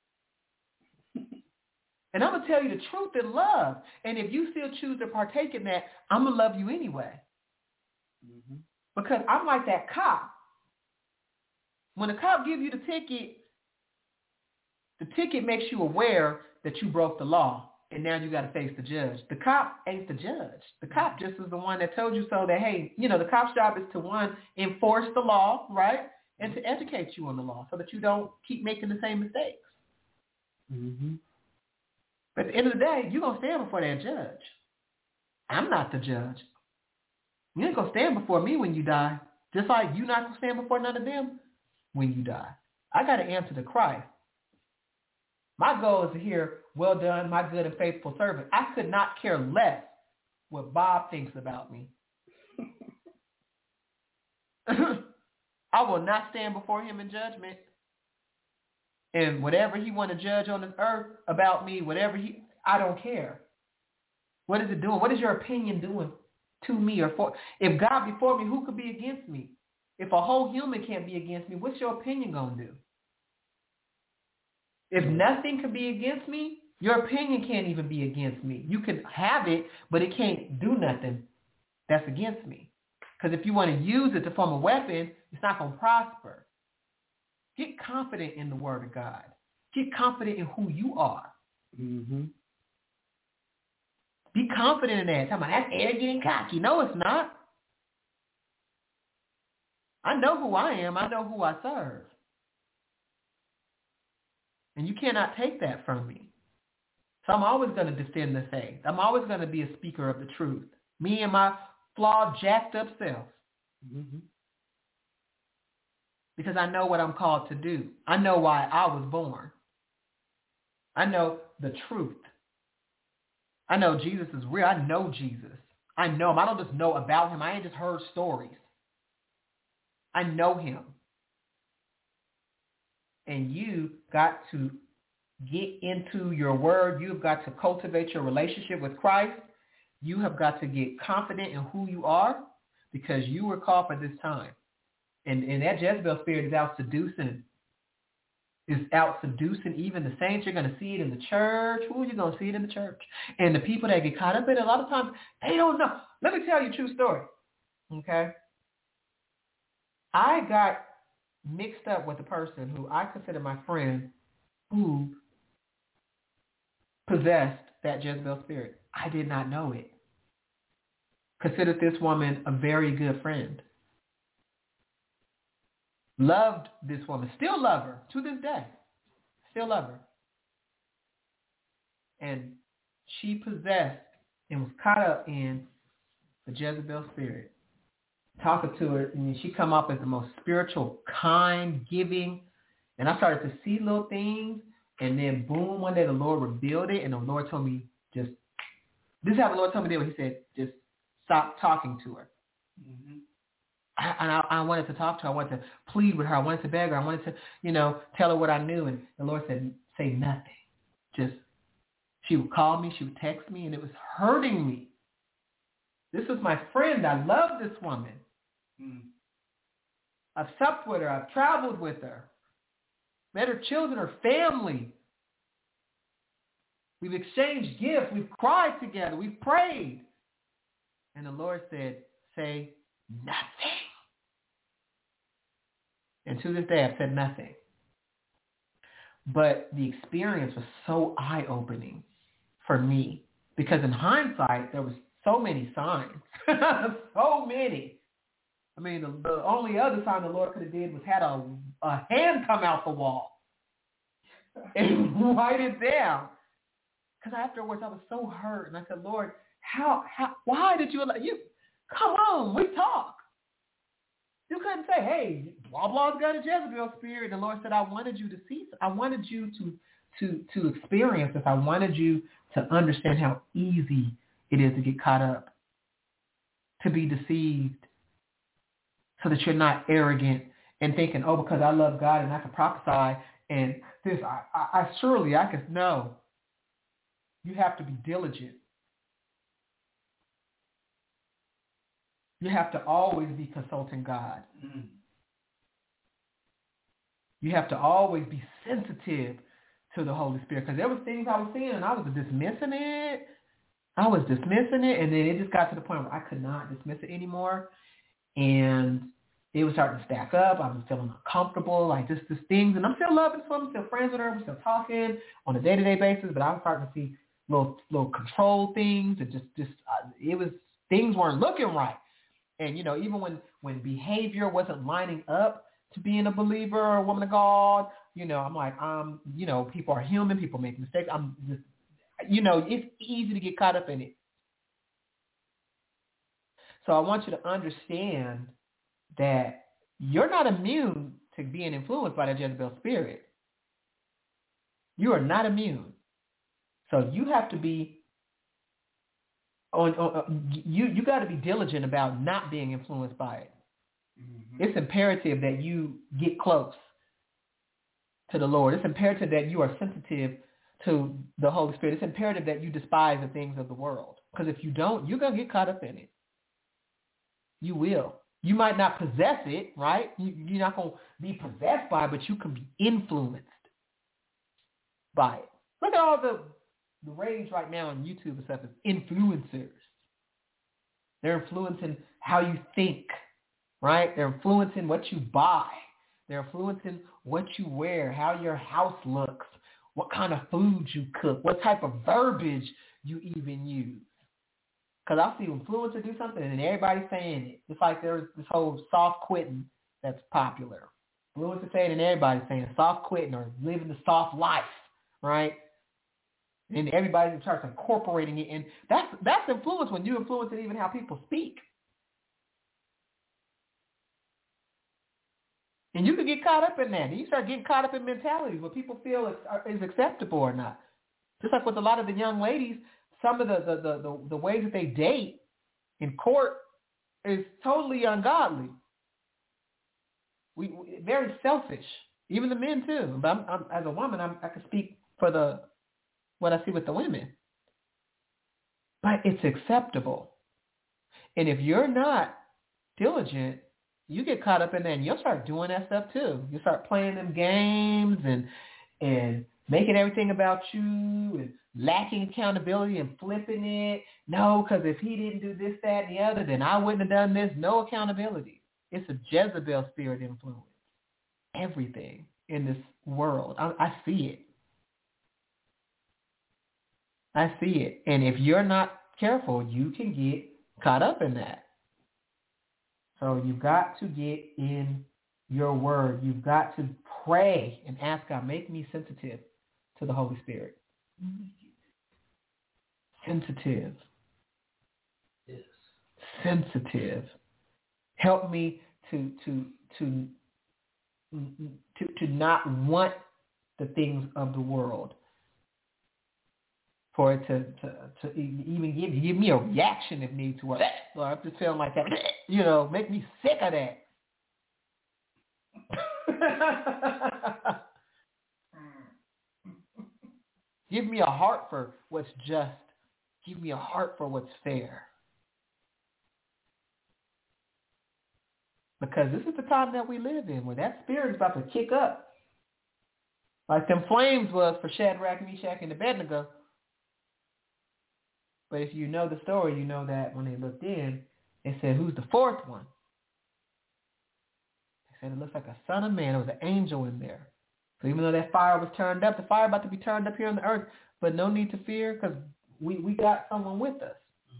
And I'm going to tell you the truth in love. And if you still choose to partake in that, I'm going to love you anyway. Mm-hmm. Because I'm like that cop. When a cop gives you the ticket makes you aware that you broke the law. and now you got to face the judge. The cop ain't the judge. The cop just is the one that told you so that, hey, the cop's job is to, one, enforce the law, right, and to educate you on the law so that you don't keep making the same mistakes. Mm-hmm. But at the end of the day, you're going to stand before that judge. I'm not the judge. You ain't going to stand before me when you die, just like you're not going to stand before none of them when you die. I got to answer to Christ. My goal is to hear, well done, my good and faithful servant. I could not care less what Bob thinks about me. I will not stand before him in judgment. And whatever he want to judge on this earth about me, I don't care. What is it doing? What is your opinion doing to me or for? If God before me, who could be against me? If a whole human can't be against me, what's your opinion going to do? If nothing can be against me, your opinion can't even be against me. You can have it, but it can't do nothing that's against me. Because if you want to use it to form a weapon, it's not going to prosper. Get confident in the Word of God. Get confident in who you are. Mm-hmm. Be confident in that. Talking about that's arrogant and cocky. No, it's not. I know who I am. I know who I serve. And you cannot take that from me. So I'm always going to defend the faith. I'm always going to be a speaker of the truth. Me and my flawed, jacked up self. Mm-hmm. Because I know what I'm called to do. I know why I was born. I know the truth. I know Jesus is real. I know Jesus. I know him. I don't just know about him. I ain't just heard stories. I know him. And you got to get into your word. You've got to cultivate your relationship with Christ. You have got to get confident in who you are because you were called for this time. And that Jezebel spirit is out seducing. Is out seducing even the saints. You're going to see it in the church. Ooh, you're going to see it in the church. And the people that get caught up in it, a lot of times, they don't know. Let me tell you a true story. Okay? I got mixed up with a person who I consider my friend who possessed that Jezebel spirit. I did not know it. Considered this woman a very good friend. Loved this woman. Still love her to this day. Still love her. And she possessed and was caught up in the Jezebel spirit. Talking to her, and she come up as the most spiritual, kind, giving. And I started to see little things. And then boom, one day the Lord revealed it. And the Lord told me this is how the Lord told me to do it. He said, just stop talking to her. Mm-hmm. I wanted to talk to her. I wanted to plead with her. I wanted to beg her. I wanted to, tell her what I knew. And the Lord said, say nothing. Just, she would call me. She would text me. And it was hurting me. This was my friend. I love this woman. I've supped with her. I've traveled with her. Met her children, her family. We've exchanged gifts. We've cried together. We've prayed. And the Lord said, say nothing. And to this day, I've said nothing. But the experience was so eye-opening for me. Because in hindsight, there was so many signs. So many. I mean, the only other sign the Lord could have did was had a hand come out the wall and write it down. Because afterwards, I was so hurt. And I said, Lord, why did you allow you? Come on, we talk. You couldn't say, hey, blah, blah's got a Jezebel spirit. The Lord said, I wanted you to see. I wanted you to experience this. I wanted you to understand how easy it is to get caught up, to be deceived, so that you're not arrogant and thinking, oh, because I love God and I can prophesy and this, I surely I can. No. You have to be diligent. You have to always be consulting God. Mm. You have to always be sensitive to the Holy Spirit. Because there was things I was seeing and I was dismissing it. And then it just got to the point where I could not dismiss it anymore. And it was starting to stack up. I was feeling uncomfortable, like just things. And I'm still loving some, still friends with her. We're still talking on a day-to-day basis. But I was starting to see little control things, and it was, things weren't looking right. And even when behavior wasn't lining up to being a believer or a woman of God, I'm like, people are human, people make mistakes. I'm just, it's easy to get caught up in it. So I want you to understand that you're not immune to being influenced by the Jezebel spirit. You are not immune. So you have to be you got to be diligent about not being influenced by it. Mm-hmm. It's imperative that you get close to the Lord. It's imperative that you are sensitive to the Holy Spirit. It's imperative that you despise the things of the world. Because if you don't, you're going to get caught up in it. You will. You might not possess it, right? You're not going to be possessed by it, but you can be influenced by it. Look at all the rage right now on YouTube and stuff is influencers. They're influencing how you think, right? They're influencing what you buy. They're influencing what you wear, how your house looks, what kind of food you cook, what type of verbiage you even use. Because I see influencers do something and everybody's saying it. Just like there's this whole soft quitting that's popular. Influencers saying it and everybody's saying it, soft quitting or living the soft life, right? And everybody starts incorporating it. And that's influence when you influence it, even how people speak. And you can get caught up in that. And you start getting caught up in mentalities, what people feel is acceptable or not. Just like with a lot of the young ladies, some of the ways that they date in court is totally ungodly. We very selfish. Even the men too. But I'm as a woman, I can speak for what I see with the women. But it's acceptable. And if you're not diligent, you get caught up in that and you'll start doing that stuff too. You start playing them games and making everything about you and lacking accountability and flipping it. No, because if he didn't do this, that, and the other, then I wouldn't have done this. No accountability. It's a Jezebel spirit influence. Everything in this world. I see it. I see it. And if you're not careful, you can get caught up in that. So you've got to get in your word. You've got to pray and ask God, make me sensitive to the Holy Spirit. Sensitive. Yes. Sensitive. Help me to not want the things of the world. For it to even give me a reaction if need to, or I'm just feeling like that, make me sick of that. Give me a heart for what's just. Give me a heart for what's fair. Because this is the time that we live in, where that spirit is about to kick up. Like them flames was for Shadrach, Meshach, and Abednego. But if you know the story, you know that when they looked in, they said, who's the fourth one? They said, it looks like a son of man. There was an angel in there. So even though that fire was turned up, the fire about to be turned up here on the earth, but no need to fear because we got someone with us.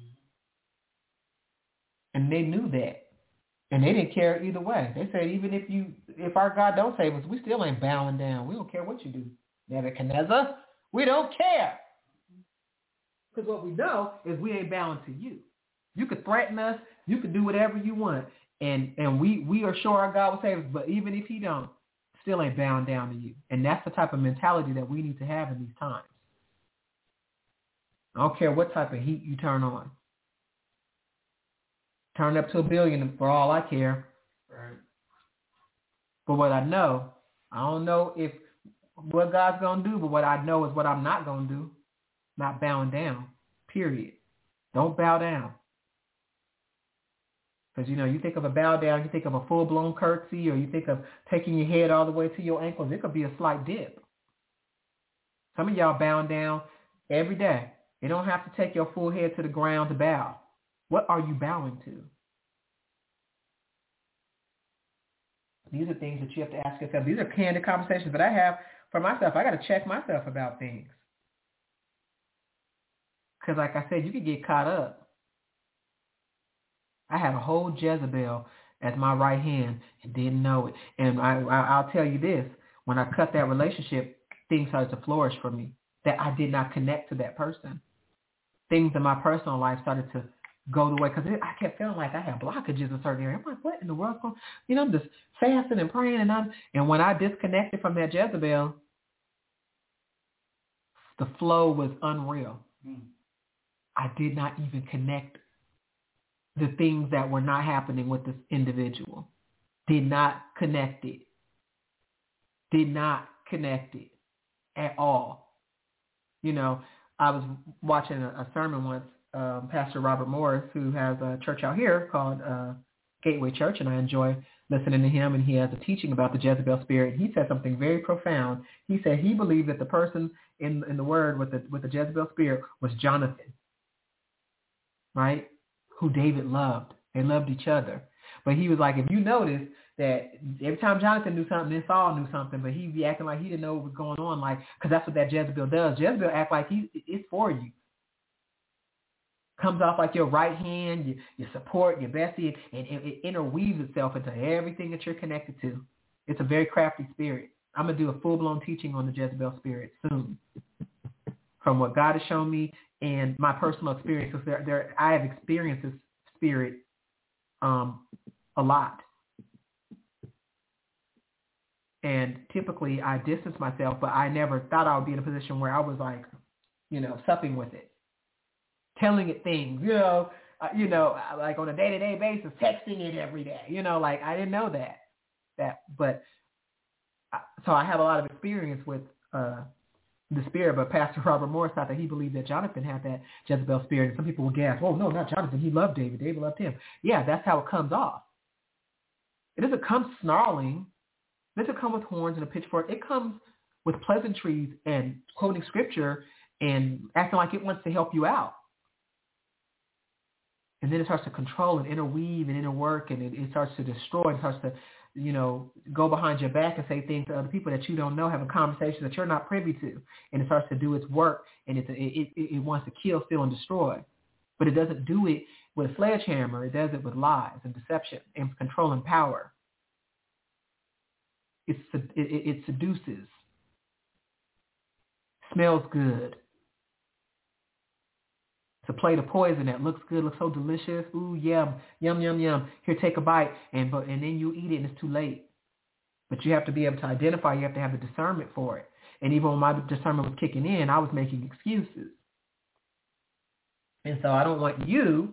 And they knew that. And they didn't care either way. They said, even if our God don't save us, we still ain't bowing down. We don't care what you do, Nebuchadnezzar. We don't care. Because what we know is we ain't bowing to you. You could threaten us. You could do whatever you want. And we are sure our God will save us. But even if he don't, still ain't bowing down to you. And that's the type of mentality that we need to have in these times. I don't care what type of heat you turn on. Turn up to 1 billion for all I care. Right. But what I know, I don't know if what God's going to do, but what I know is what I'm not going to do. Not bowing down, period. Don't bow down. Because, you think of a bow down, you think of a full-blown curtsy, or you think of taking your head all the way to your ankles. It could be a slight dip. Some of y'all bowing down every day. You don't have to take your full head to the ground to bow. What are you bowing to? These are things that you have to ask yourself. These are candid conversations that I have for myself. I got to check myself about things. Because like I said, you could get caught up. I had a whole Jezebel as my right hand and didn't know it. And I'll tell you this, when I cut that relationship, things started to flourish for me, that I did not connect to that person. Things in my personal life started to go the way, because I kept feeling like I had blockages in certain areas. I'm like, what in the world? I'm just fasting and praying, and when I disconnected from that Jezebel, the flow was unreal. I did not even connect the things that were not happening with this individual. Did not connect it. Did not connect it at all. I was watching a sermon once, Pastor Robert Morris, who has a church out here called Gateway Church, and I enjoy listening to him, and he has a teaching about the Jezebel spirit. He said something very profound. He said he believed that the person in the word with the Jezebel spirit was Jonathan, right? Who David loved. They loved each other. But he was like, if you notice that every time Jonathan knew something, then Saul knew something, but he'd be acting like he didn't know what was going on, like, because that's what that Jezebel does. Jezebel act like it's for you. Comes off like your right hand, your support, your bestie, and it interweaves itself into everything that you're connected to. It's a very crafty spirit. I'm going to do a full-blown teaching on the Jezebel spirit soon. From what God has shown me and my personal experience, because I have experienced this spirit a lot. And typically I distance myself, but I never thought I would be in a position where I was like, supping with it. Telling it things, like on a day-to-day basis, texting it every day, like I didn't know so I have a lot of experience with the spirit, but Pastor Robert Morris thought that he believed that Jonathan had that Jezebel spirit, and some people would gasp, oh no, not Jonathan, he loved David, David loved him. Yeah, that's how it comes off. It doesn't come snarling, it doesn't come with horns and a pitchfork, it comes with pleasantries and quoting scripture and acting like it wants to help you out. And then it starts to control and interweave and interwork, and it starts to destroy. It starts to, go behind your back and say things to other people that you don't know, having conversations that you're not privy to. And it starts to do its work, and it wants to kill, steal, and destroy. But it doesn't do it with a sledgehammer. It does it with lies and deception and control and power. It seduces. Smells good. It's a plate of poison that looks good, looks so delicious. Ooh, yum, yum, yum, yum. Here, take a bite, and then you eat it, and it's too late. But you have to be able to identify. You have to have the discernment for it. And even when my discernment was kicking in, I was making excuses. And so I don't want you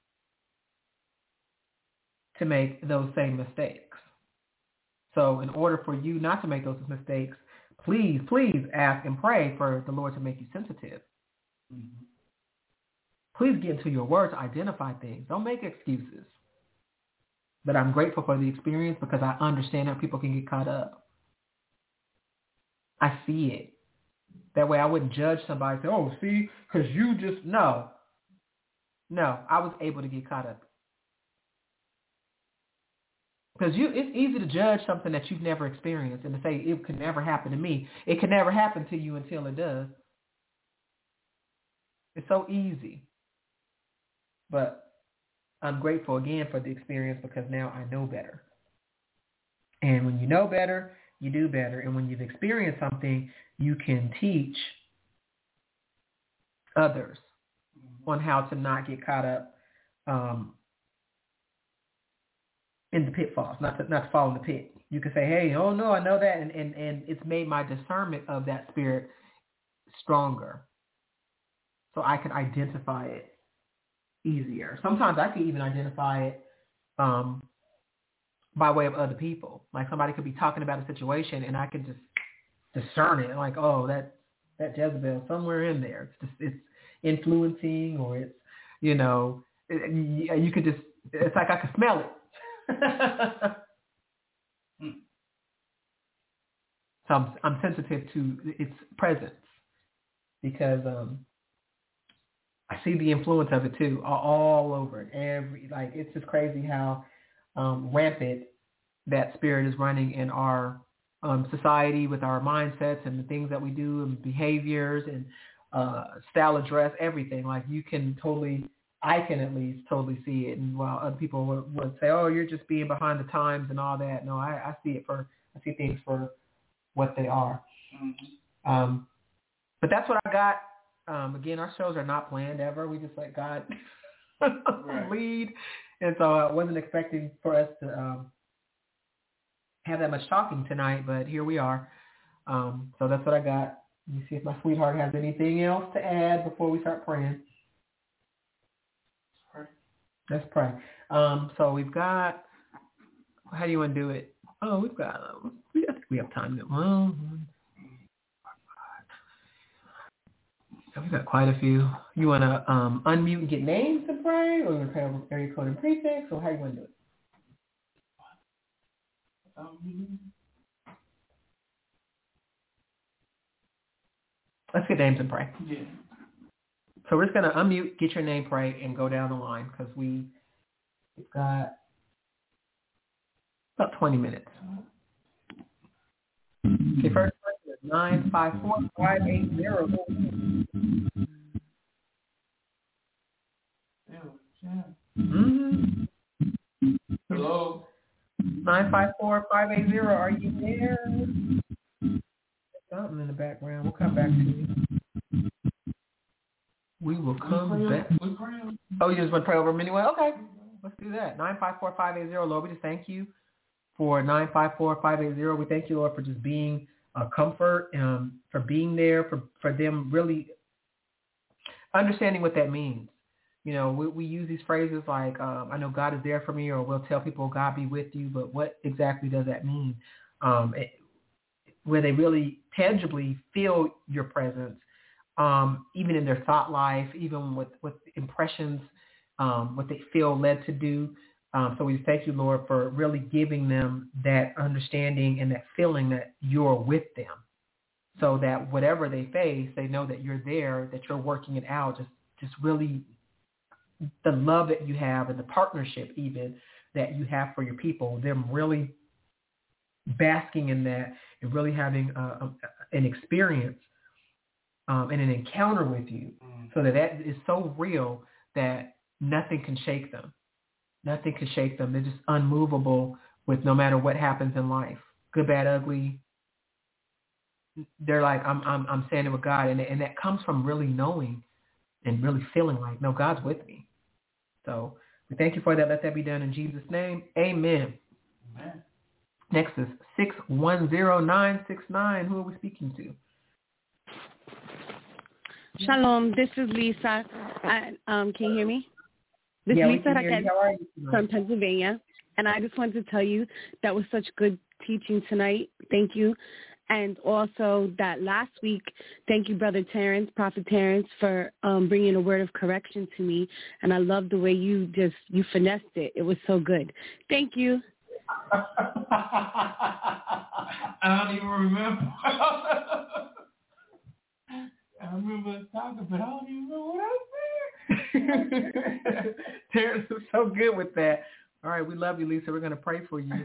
to make those same mistakes. So in order for you not to make those mistakes, please, please ask and pray for the Lord to make you sensitive. Mm-hmm. Please get into your word to identify things. Don't make excuses. But I'm grateful for the experience because I understand how people can get caught up. I see it. That way I wouldn't judge somebody and say, oh, see, because you just, no. No, I was able to get caught up. Because it's easy to judge something that you've never experienced and to say it could never happen to me. It can never happen to you until it does. It's so easy. But I'm grateful again for the experience because now I know better. And when you know better, you do better. And when you've experienced something, you can teach others on how to not get caught up in the pitfalls, not to fall in the pit. You can say, hey, oh no, I know that. And it's made my discernment of that spirit stronger. So I can identify it easier. Sometimes I can even identify it by way of other people. Like somebody could be talking about a situation and I can just discern it. Like, oh, that Jezebel somewhere in there. It's influencing, or it's, you could just, it's like I could smell it. So I'm sensitive to its presence because I see the influence of it too, all over it. It's just crazy how rampant that spirit is running in our society with our mindsets and the things that we do and behaviors and style of dress, everything. Like you can I can at least totally see it. And while other people would say, oh, you're just being behind the times and all that. No, I see things for what they are. Mm-hmm. But that's what I got. Again, our shows are not planned ever. We just let God lead. And so I wasn't expecting for us to have that much talking tonight, but here we are. So that's what I got. Let me see if my sweetheart has anything else to add before we start praying. Let's pray. So we've got, how do you want to do it? Oh, we've got, I think we have time. Well, we've got quite a few. You want to unmute and get names to pray, or you want to pray over area code and prefix, or how you want to do it? Let's get names and pray. Yeah. So we're just going to unmute, get your name, pray, and go down the line because we've got about 20 minutes. Okay, first person is 954-580. Mm-hmm. Hello. 954-580. Are you there? Something in the background. We'll come back to you. We will come back. Oh, you just want to pray over them anyway? Okay. Let's do that. 954-580. Lord, we just thank you for 954-580. We thank you, Lord, for just being a comfort, for being there, for them really understanding what that means. You know, we use these phrases like, I know God is there for me, or we'll tell people God be with you, but what exactly does that mean? Where they really tangibly feel your presence, even in their thought life, even with impressions, what they feel led to do. So we thank you, Lord, for really giving them that understanding and that feeling that you're with them, so that whatever they face, they know that you're there, that you're working it out. Just really the love that you have and the partnership even that you have for your people, them really basking in that and really having an experience and an encounter with you, so that is so real that nothing can shake them. Nothing can shake them. They're just unmovable with no matter what happens in life, good, bad, ugly. They're like, I'm standing with God, and that comes from really knowing and really feeling like, no, God's with me. So we thank you for that. Let that be done in Jesus' name. Amen. Amen. Next is 610969. Who are we speaking to? Shalom, this is Lisa. Can you hear me? This is Lisa Raquel from Pennsylvania. And I just wanted to tell you that was such good teaching tonight. Thank you. And also that last week, thank you, Brother Terrence, Prophet Terrence, for bringing a word of correction to me. And I love the way you finessed it. It was so good. Thank you. I don't even remember. I remember talking, but I don't even know what I said. Terrence was so good with that. All right, we love you, Lisa. We're going to pray for you.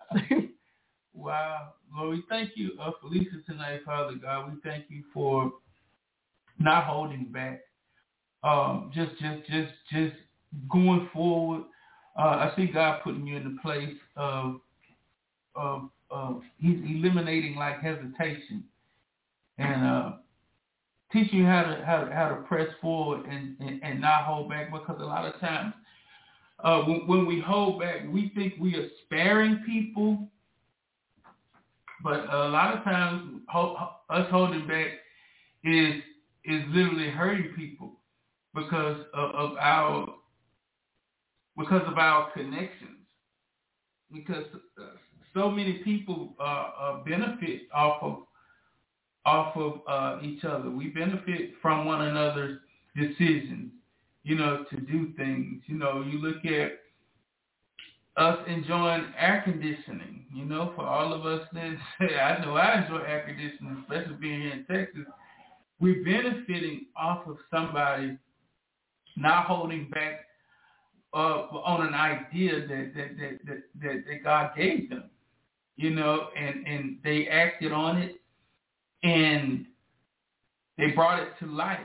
Wow. Lord, we thank you for Lisa tonight, Father God. We thank you for not holding back. Just going forward. I see God putting you in the place of He's eliminating like hesitation and teaching you how to press forward and not hold back, because a lot of times when we hold back, we think we are sparing people, but a lot of times us holding back is literally hurting people because of our connections, because so many people benefit off of each other. We benefit from one another's decisions, to do things. You look at us enjoying air conditioning, for all of us that I know I enjoy air conditioning, especially being here in Texas. We're benefiting off of somebody not holding back on an idea that God gave them, and they acted on it, and they brought it to life.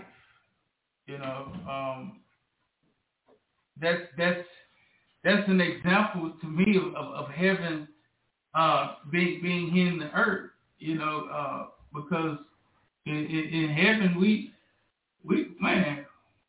That's an example to me of heaven being here in the earth. Because in heaven we man,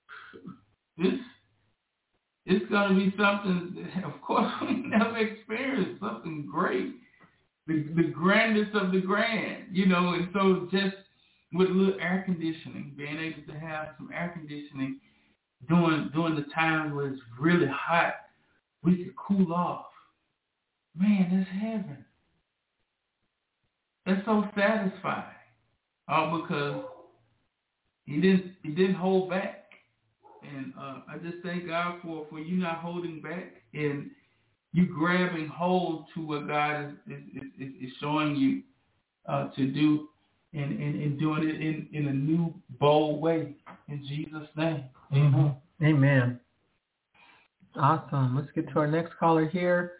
it's gonna be something. Of course, we never experienced something great. The grandest of the grand, and so just with a little air conditioning, being able to have some air conditioning during the time where it's really hot, we could cool off. Man, that's heaven. That's so satisfying. All because he didn't hold back. And I just thank God for you not holding back and you grabbing hold to what God is showing you to do and doing it in a new, bold way. In Jesus' name. Amen. Amen. Awesome. Let's get to our next caller here.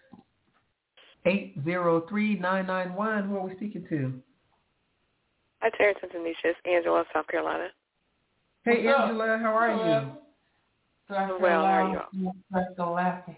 803-991. Who are we speaking to? Hi, Terrence and Tanisha. It's Angela, South Carolina. Hey, Angela. How are you? Well, how are you?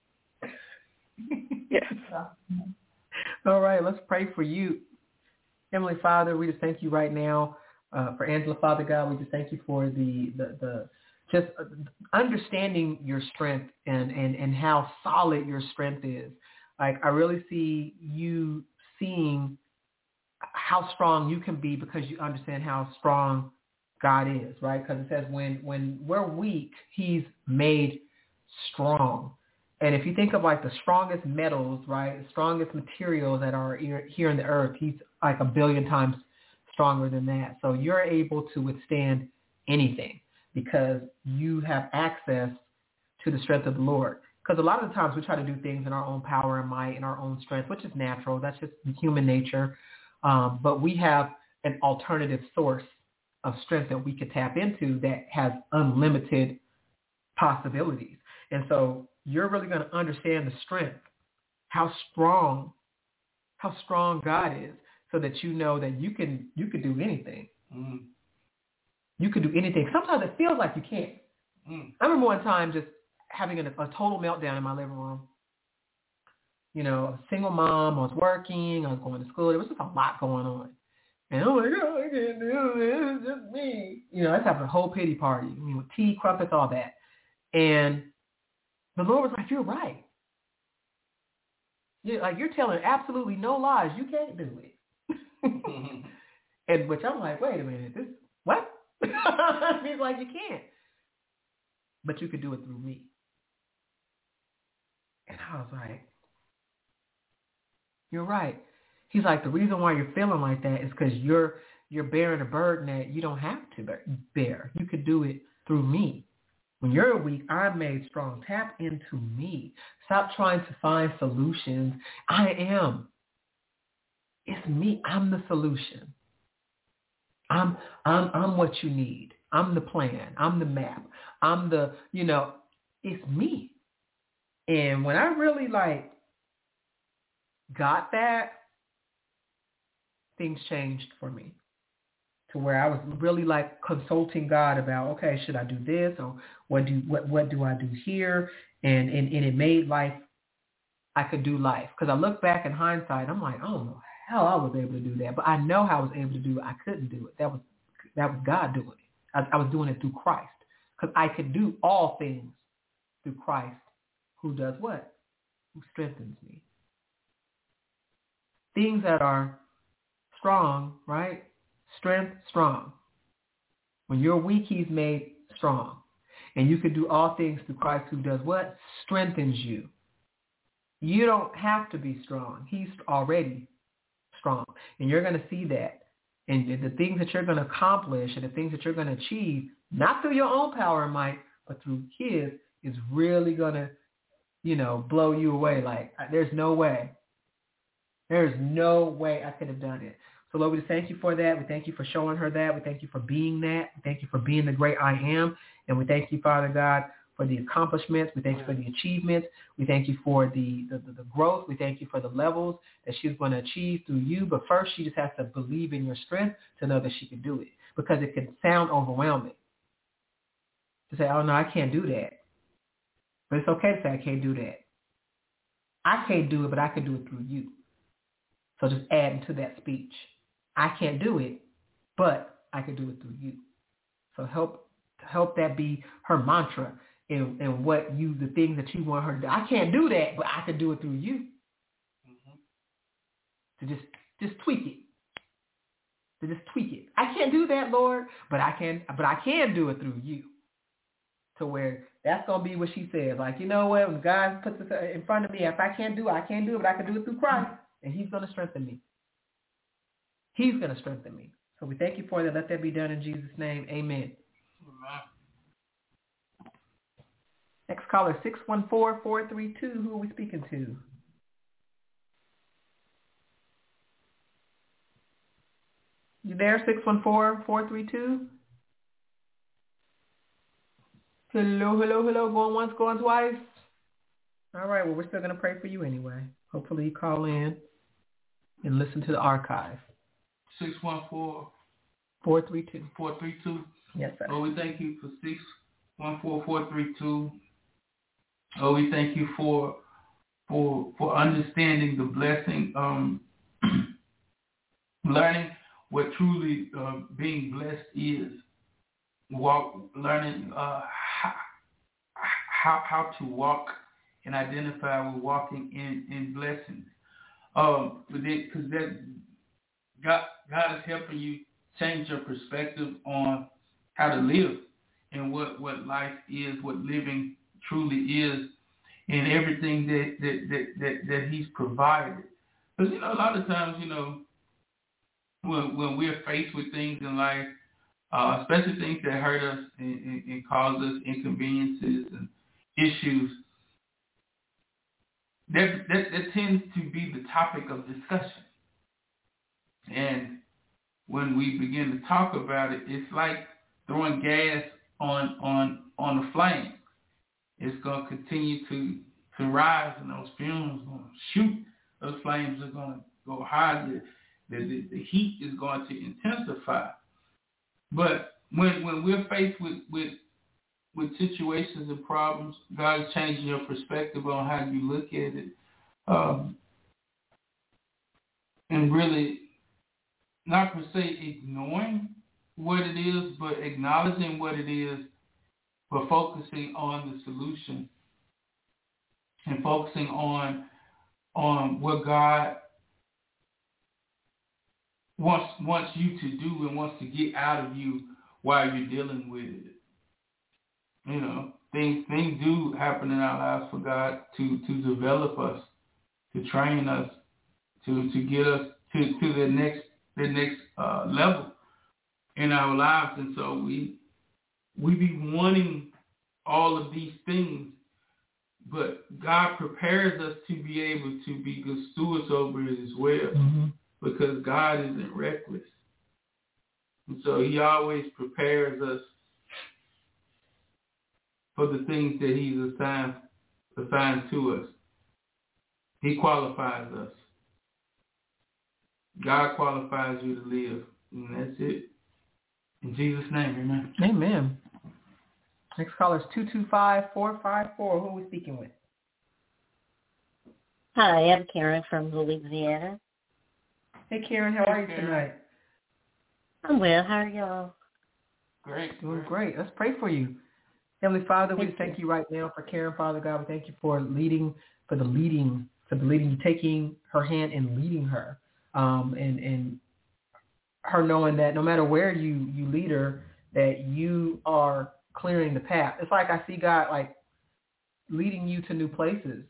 Yes. All right. Let's pray for you. Heavenly Father, we just thank you right now for Angela, Father God. We just thank you for the just understanding your strength and how solid your strength is. Like, I really see you seeing how strong you can be because you understand how strong God is, right? Because it says when we're weak, he's made strong. And if you think of like the strongest metals, right, the strongest materials that are here in the earth, he's like 1 billion times stronger than that. So you're able to withstand anything because you have access to the strength of the Lord. Because a lot of the times we try to do things in our own power and might and our own strength, which is natural. That's just human nature. But we have an alternative source of strength that we could tap into that has unlimited possibilities. And so you're really going to understand the strength, how strong God is, so that you know that you could do anything. Mm. You could do anything. Sometimes it feels like you can't. Mm. I remember one time just having a total meltdown in my living room. You know, a single mom, I was working, I was going to school. There was just a lot going on. And I'm like, oh, I can't do this. It's just me. You know, I was having a whole pity party. I mean, with tea, crumpets, all that. And the Lord was like, you're right. You're telling absolutely no lies. You can't do it. And which I'm like, wait a minute, what? He's like, you can't. But you could do it through me. And I was like, you're right. He's like, the reason why you're feeling like that is because you're bearing a burden that you don't have to bear. You could do it through me. When you're weak, I'm made strong. Tap into me. Stop trying to find solutions. I am. It's me. I'm the solution. I'm what you need. I'm the plan. I'm the map. I'm the, it's me. And when I really got that, things changed for me to where I was really consulting God about, okay, should I do this or what do I do here? And it made life, I could do life. Because I look back in hindsight, I'm like, I don't know how I was able to do that, but I know how I was able to do it. I couldn't do it. That was God doing it. I was doing it through Christ because I could do all things through Christ who does what? Who strengthens me. Things that are strong, right? Strength, strong. When you're weak, he's made strong. And you can do all things through Christ who does what? Strengthens you. You don't have to be strong. He's already strong. And you're going to see that. And the things that you're going to accomplish and the things that you're going to achieve, not through your own power and might, but through his, is really going to, blow you away. Like, there's no way. There's no way I could have done it. So, Lord, we just thank you for that. We thank you for showing her that. We thank you for being that. We thank you for being the great I am. And we thank you, Father God, for the accomplishments. We thank you for the achievements. We thank you for the growth. We thank you for the levels that she's going to achieve through you. But first, she just has to believe in your strength to know that she can do it. because it can sound overwhelming. To say, oh, no, I can't do that. But it's okay to say, I can't do that. I can't do it, but I can do it through you. So just add to that speech. I can't do it, but I can do it through you. So help that be her mantra in the things that you want her to do. I can't do that, but I can do it through you. To just tweak it. To just tweak it. I can't do that, Lord, but I can do it through you. To where that's going to be what she says. Like, you know what? When God puts it in front of me, if I can't do it, I can't do it, but I can do it through Christ. And he's going to strengthen me. He's going to strengthen me. So we thank you for that. Let that be done in Jesus' name. Amen. Next caller, 614-432. Who are we speaking to? You there, 614-432? Hello. Going once, going twice. All right, well, we're still going to pray for you anyway. Hopefully you call in and listen to the archive. 614-432. Yes, sir. Oh, we thank you for 614-432. Oh, we thank you for understanding the blessing, learning what truly being blessed is. Learning how to walk and identify with walking in blessings. Because that God is helping you change your perspective on how to live and what life is, what living truly is, and everything that He's provided. Because a lot of times, when we're faced with things in life, especially things that hurt us and cause us inconveniences and issues, that tends to be the topic of discussion. And when we begin to talk about it, it's like throwing gas on a flame. It's going to continue to rise, and those fumes are going to shoot. Those flames are going to go higher. The heat is going to intensify. But when we're faced with situations and problems, God is changing your perspective on how you look at it, and really not per se ignoring what it is, but acknowledging what it is, but focusing on the solution and focusing on what God wants you to do and wants to get out of you while you're dealing with it. Things do happen in our lives for God to develop us, to train us, to get us to the next level in our lives. And so we be wanting all of these things, but God prepares us to be able to be good stewards over it as well. Mm-hmm. Because God isn't reckless. And so He always prepares us for the things that He's assigned to us. He qualifies us. God qualifies you to live. And that's it. In Jesus' name, amen. Amen. Next caller is 225-454. Who are we speaking with? Hi, I'm Karen from Louisiana. Hey, Karen, how are you tonight? I'm well. How are y'all? Great. Doing great. Let's pray for you. Heavenly Father, we thank you right now for Karen, Father God. We thank you for leading, you taking her hand and leading her, and her knowing that no matter where you lead her, that you are clearing the path. It's like I see God like leading you to new places.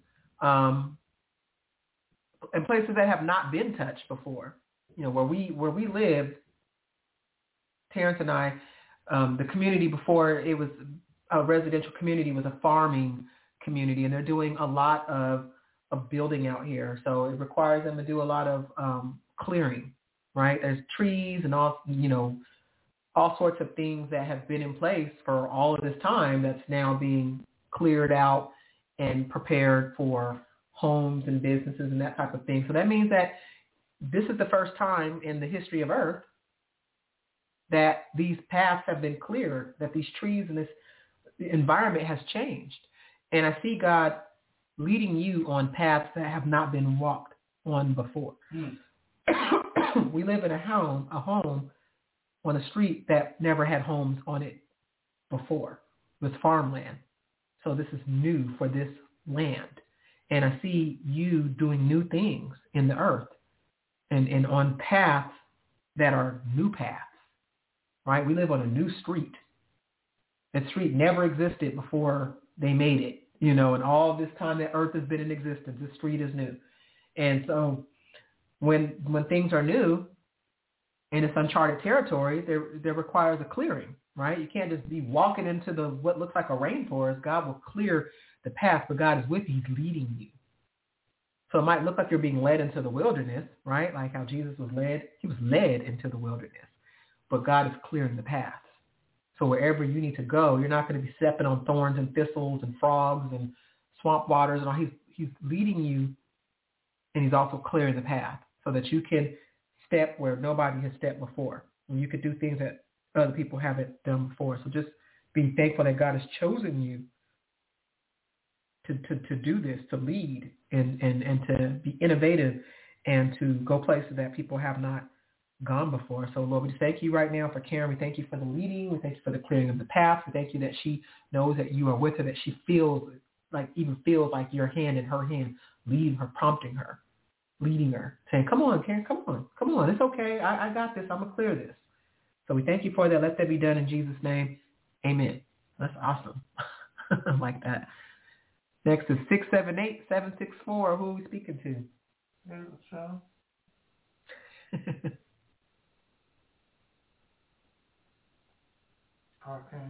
And places that have not been touched before, where we lived, Terrence and I, the community before it was a residential community was a farming community, and they're doing a lot of building out here. So it requires them to do a lot of clearing, right? There's trees and all sorts of things that have been in place for all of this time that's now being cleared out and prepared for homes and businesses and that type of thing. So that means that this is the first time in the history of Earth that these paths have been cleared, that these trees and this environment has changed. And I see God leading you on paths that have not been walked on before. We live in a home on a street that never had homes on it before. It was farmland. So this is new for this land. And I see you doing new things in the earth and on paths that are new paths, right? We live on a new street. That street never existed before they made it, and all this time that earth has been in existence, this street is new. And so when things are new and it's uncharted territory, there requires a clearing, right? You can't just be walking into what looks like a rainforest. God will clear the path, but God is with you. He's leading you. So it might look like you're being led into the wilderness, right? Like how Jesus was led. He was led into the wilderness, but God is clearing the paths. So wherever you need to go, you're not going to be stepping on thorns and thistles and frogs and swamp waters and all. He's leading you, and he's also clearing the path so that you can step where nobody has stepped before. And you could do things that other people haven't done before. So just being thankful that God has chosen you to do this, to lead and to be innovative and to go places that people have not gone before. So Lord, we just thank you right now for Karen. We thank you for the leading. We thank you for the clearing of the path. We thank you that she knows that you are with her, that she feels like your hand in her hand, leading her, prompting her, leading her, saying, come on, Karen, come on. It's okay. I got this. I'm going to clear this. So we thank you for that. Let that be done in Jesus' name. Amen. That's awesome. I like that. Next is 678-764. Who are we speaking to? Yeah, Sean. Okay.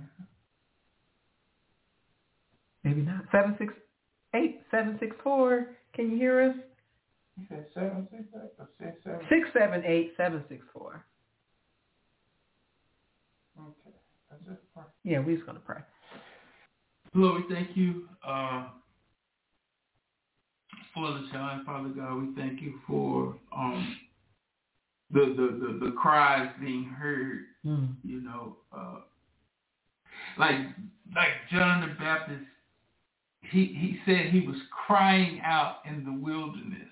Maybe not. 768-764. Can you hear us? You said 768 or 67? 678-764. Okay. Let's just pray. Yeah, we're just going to pray. Lord, we thank you for the time, Father God. We thank you for the cries being heard. Like John the Baptist, he said he was crying out in the wilderness.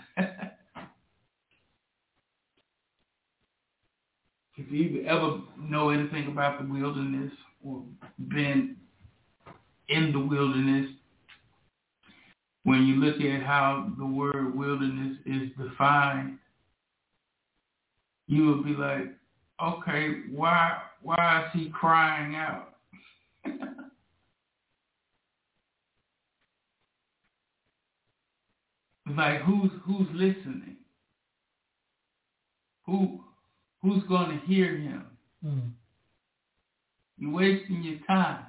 If you ever know anything about the wilderness or been in the wilderness, when you look at how the word wilderness is defined, you will be like, okay, why is he crying out? Like who's listening? Who's going to hear him? You're wasting your time.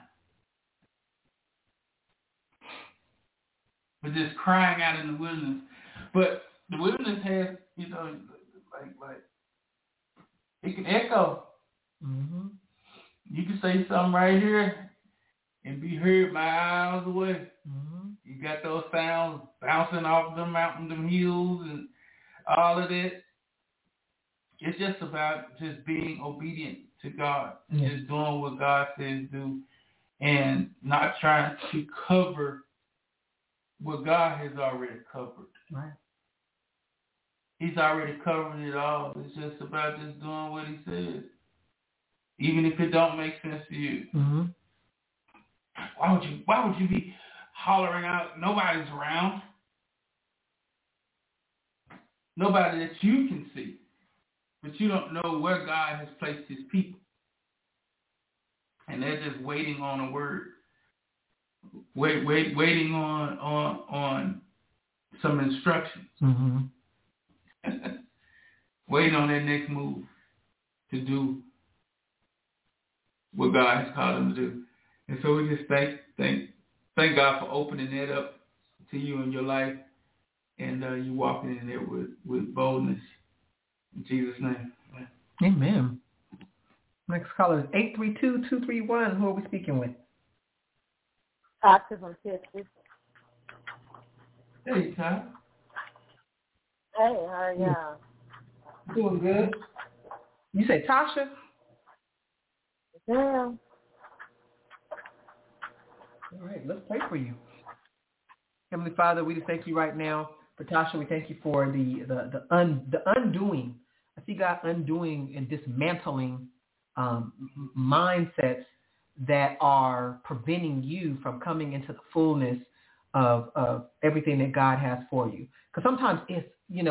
But just crying out in the wilderness. But the wilderness has, like it can echo. Mm-hmm. You can say something right here and be heard miles away. Mm-hmm. You got those sounds bouncing off them mountains, them hills, and all of that. It's just about just being obedient to God, and just doing what God says do, and not trying to cover what God has already covered. Right. He's already covered it all. It's just about just doing what he says, even if it don't make sense to you. Mm-hmm. Why would you be hollering out? Nobody's around. Nobody that you can see. But you don't know where God has placed his people. And they're just waiting on a word. Waiting on some instructions. Mm-hmm. Waiting on their next move to do what God has called them to do. And so we just thank God for opening that up to you in your life, and you walking in there with boldness. In Jesus' name. Amen. Next caller is 832-231. Who are we speaking with? Tasha from Texas. Hey, Ty. Hey, how are y'all? Doing good. You say Tasha? Yeah. All right, let's pray for you. Heavenly Father, we just thank you right now. For Tasha, we thank you for the undoing. I see God undoing and dismantling mindsets that are preventing you from coming into the fullness of everything that God has for you. Because sometimes it's, we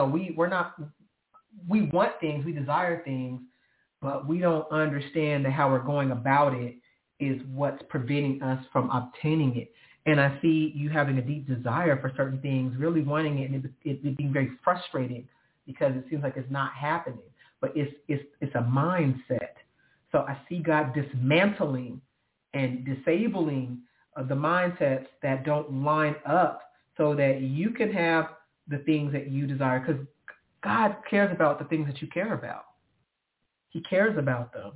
want things, we desire things, but we don't understand that how we're going about it is what's preventing us from obtaining it. And I see you having a deep desire for certain things, really wanting it, and it being very frustrating because it seems like it's not happening. But it's a mindset. So I see God dismantling and disabling the mindsets that don't line up so that you can have the things that you desire. Because God cares about the things that you care about. He cares about them.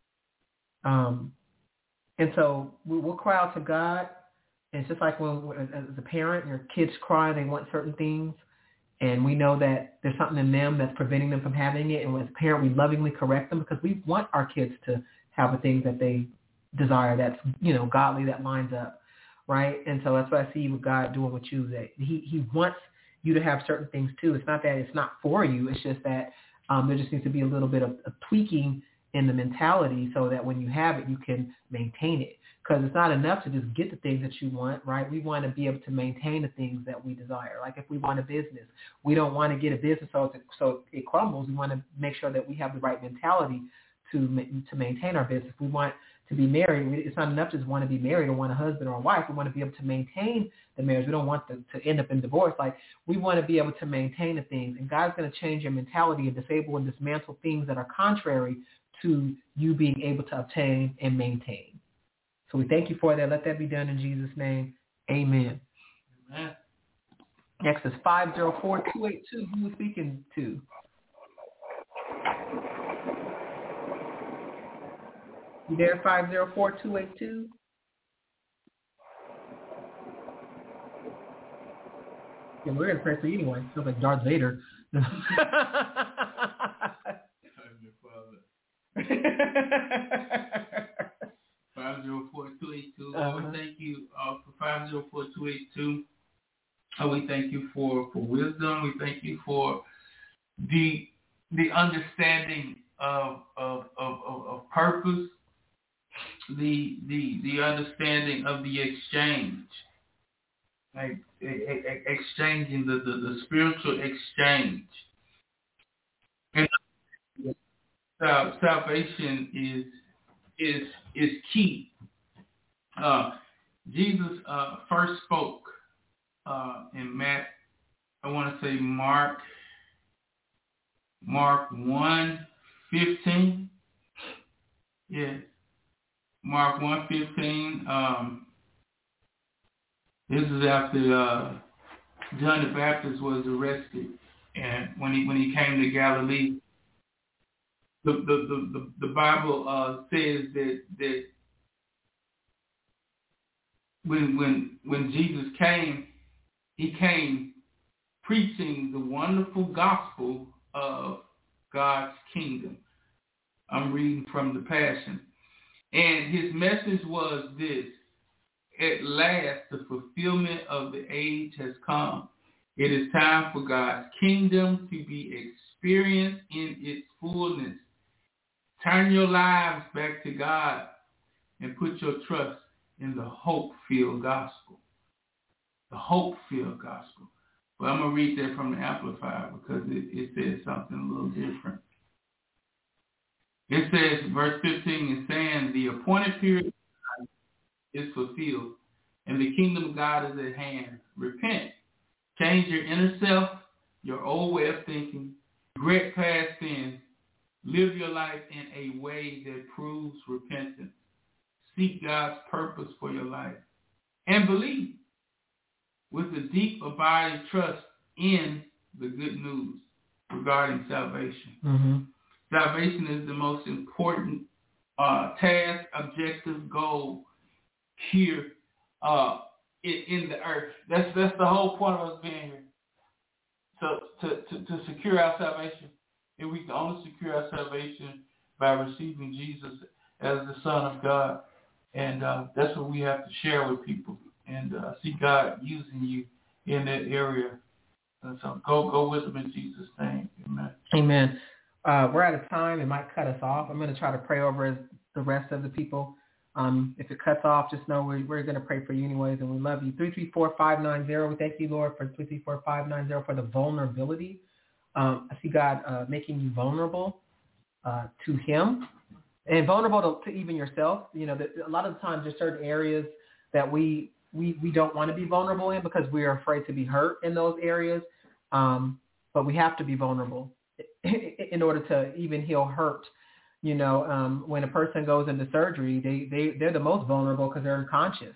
And so we'll cry out to God. And it's just like when, as a parent, your kids cry, they want certain things. And we know that there's something in them that's preventing them from having it. And as a parent, we lovingly correct them because we want our kids to have the things that they desire that's, godly, that lines up, right? And so that's what I see with God doing with you, that he wants you to have certain things too. It's not that it's not for you. It's just that there just needs to be a little bit of tweaking in the mentality so that when you have it, you can maintain it. Because it's not enough to just get the things that you want, right? We want to be able to maintain the things that we desire. Like if we want a business, we don't want to get a business so it crumbles. We want to make sure that we have the right mentality to maintain our business. We want to be married. It's not enough to just want to be married or want a husband or a wife. We want to be able to maintain the marriage. We don't want to end up in divorce. Like we want to be able to maintain the things. And God's going to change your mentality and disable and dismantle things that are contrary to you being able to obtain and maintain. So we thank you for that. Let that be done in Jesus' name. Amen. Amen. Next is 504-282. Who are we speaking to? You there, 504-282? Yeah, we're going to pray for you anyway. Sounds like Darth Vader. 504-282. We thank you for 504-282. We thank you for wisdom. We thank you for the understanding of purpose, the understanding of the exchange, like exchanging the spiritual exchange. And salvation is key. Jesus first spoke in Mark 1:15. Yes, Mark 1:15. This is after John the Baptist was arrested, and when he came to Galilee. The Bible says that when Jesus came, he came preaching the wonderful gospel of God's kingdom. I'm reading from the Passion. And his message was this: at last the fulfillment of the age has come. It is time for God's kingdom to be experienced in its fullness. Turn your lives back to God and put your trust in the hope-filled gospel. The hope-filled gospel. But I'm going to read that from the Amplified because it says something a little different. It says, verse 15 is saying, the appointed period is fulfilled and the kingdom of God is at hand. Repent. Change your inner self, your old way of thinking. Regret past sins. Live your life in a way that proves repentance. Seek God's purpose for your life. And believe with a deep abiding trust in the good news regarding salvation. Mm-hmm. Salvation is the most important task, objective, goal here in the earth. That's the whole point of us being here. So to secure our salvation, and we can only secure our salvation by receiving Jesus as the Son of God. And that's what we have to share with people. And see God using you in that area. So go with them in Jesus' name. Amen. Amen. We're out of time. It might cut us off. I'm going to try to pray over the rest of the people. If it cuts off, just know we're going to pray for you anyways, and we love you. 334-590. We thank you, Lord, for 334-590 for the vulnerability. I see God making you vulnerable to Him and vulnerable to even yourself. You know, a lot of times there's certain areas that we don't want to be vulnerable in because we are afraid to be hurt in those areas. But we have to be vulnerable in order to even heal hurt. You know, when a person goes into surgery, they're the most vulnerable because they're unconscious,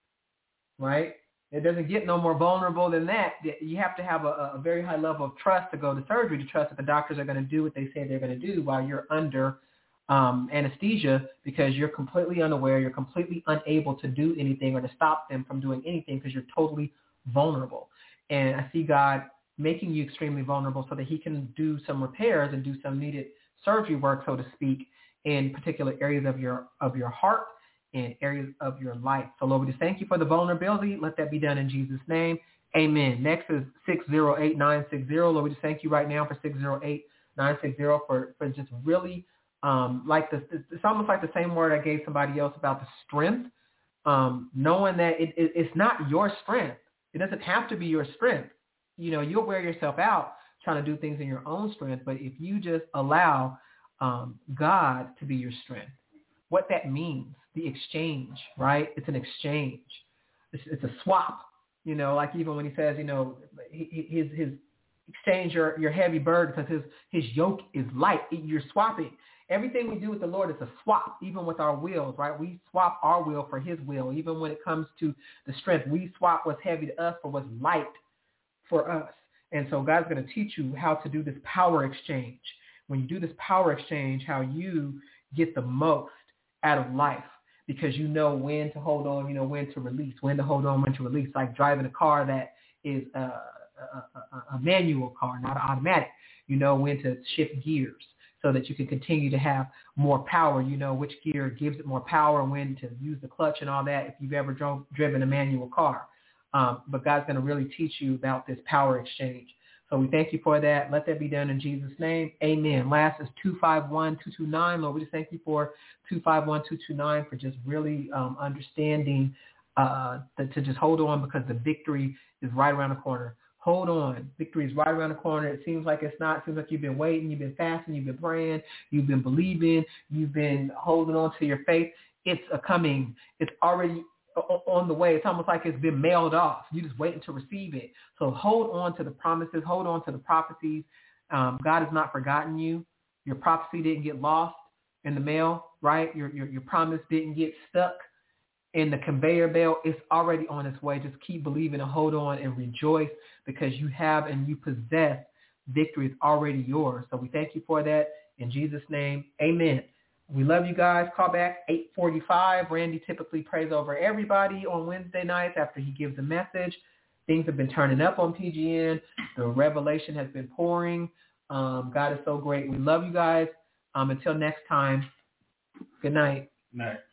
right? It doesn't get no more vulnerable than that. You have to have a very high level of trust to go to surgery, to trust that the doctors are going to do what they say they're going to do while you're under anesthesia, because you're completely unaware, you're completely unable to do anything or to stop them from doing anything because you're totally vulnerable. And I see God making you extremely vulnerable so that He can do some repairs and do some needed surgery work, so to speak, in particular areas of your heart and areas of your life. So Lord, we just thank you for the vulnerability. Let that be done in Jesus' name. Amen. Next is 608-960. Lord, we just thank you right now for 608-960 for just really like this. It's almost like the same word I gave somebody else about the strength, knowing that it's not your strength. It doesn't have to be your strength. You know, you'll wear yourself out trying to do things in your own strength, but if you just allow God to be your strength, what that means, the exchange, right? It's an exchange. It's a swap, you know, like even when He says, you know, his exchange your heavy burden because his yoke is light. You're swapping. Everything we do with the Lord is a swap, even with our wills, right? We swap our will for His will. Even when it comes to the strength, we swap what's heavy to us for what's light for us. And so God's going to teach you how to do this power exchange. When you do this power exchange, how you get the most out of life, because you know when to hold on, you know when to release, when to hold on, when to release, like driving a car that is a manual car, not an automatic. You know when to shift gears so that you can continue to have more power. You know which gear gives it more power, when to use the clutch and all that if you've ever driven a manual car. But God's going to really teach you about this power exchange. So we thank you for that. Let that be done in Jesus' name. Amen. Last is 251-229. Lord, we just thank you for 251-229 for just really understanding to just hold on, because the victory is right around the corner. Hold on. Victory is right around the corner. It seems like it's not. It seems like you've been waiting, you've been fasting, you've been praying, you've been believing, you've been holding on to your faith. It's coming. It's already on the way. It's almost like it's been mailed off. You're just waiting to receive it. So hold on to the promises. Hold on to the prophecies. God has not forgotten you. Your prophecy didn't get lost in the mail, right? Your promise didn't get stuck in the conveyor belt. It's already on its way. Just keep believing and hold on and rejoice, because you have and you possess victory. Is already yours. So we thank you for that in Jesus' name. Amen. We love you guys. Call back 8:45. Randy typically prays over everybody on Wednesday nights after he gives a message. Things have been turning up on PGN. The revelation has been pouring. God is so great. We love you guys. Until next time, good night. Night.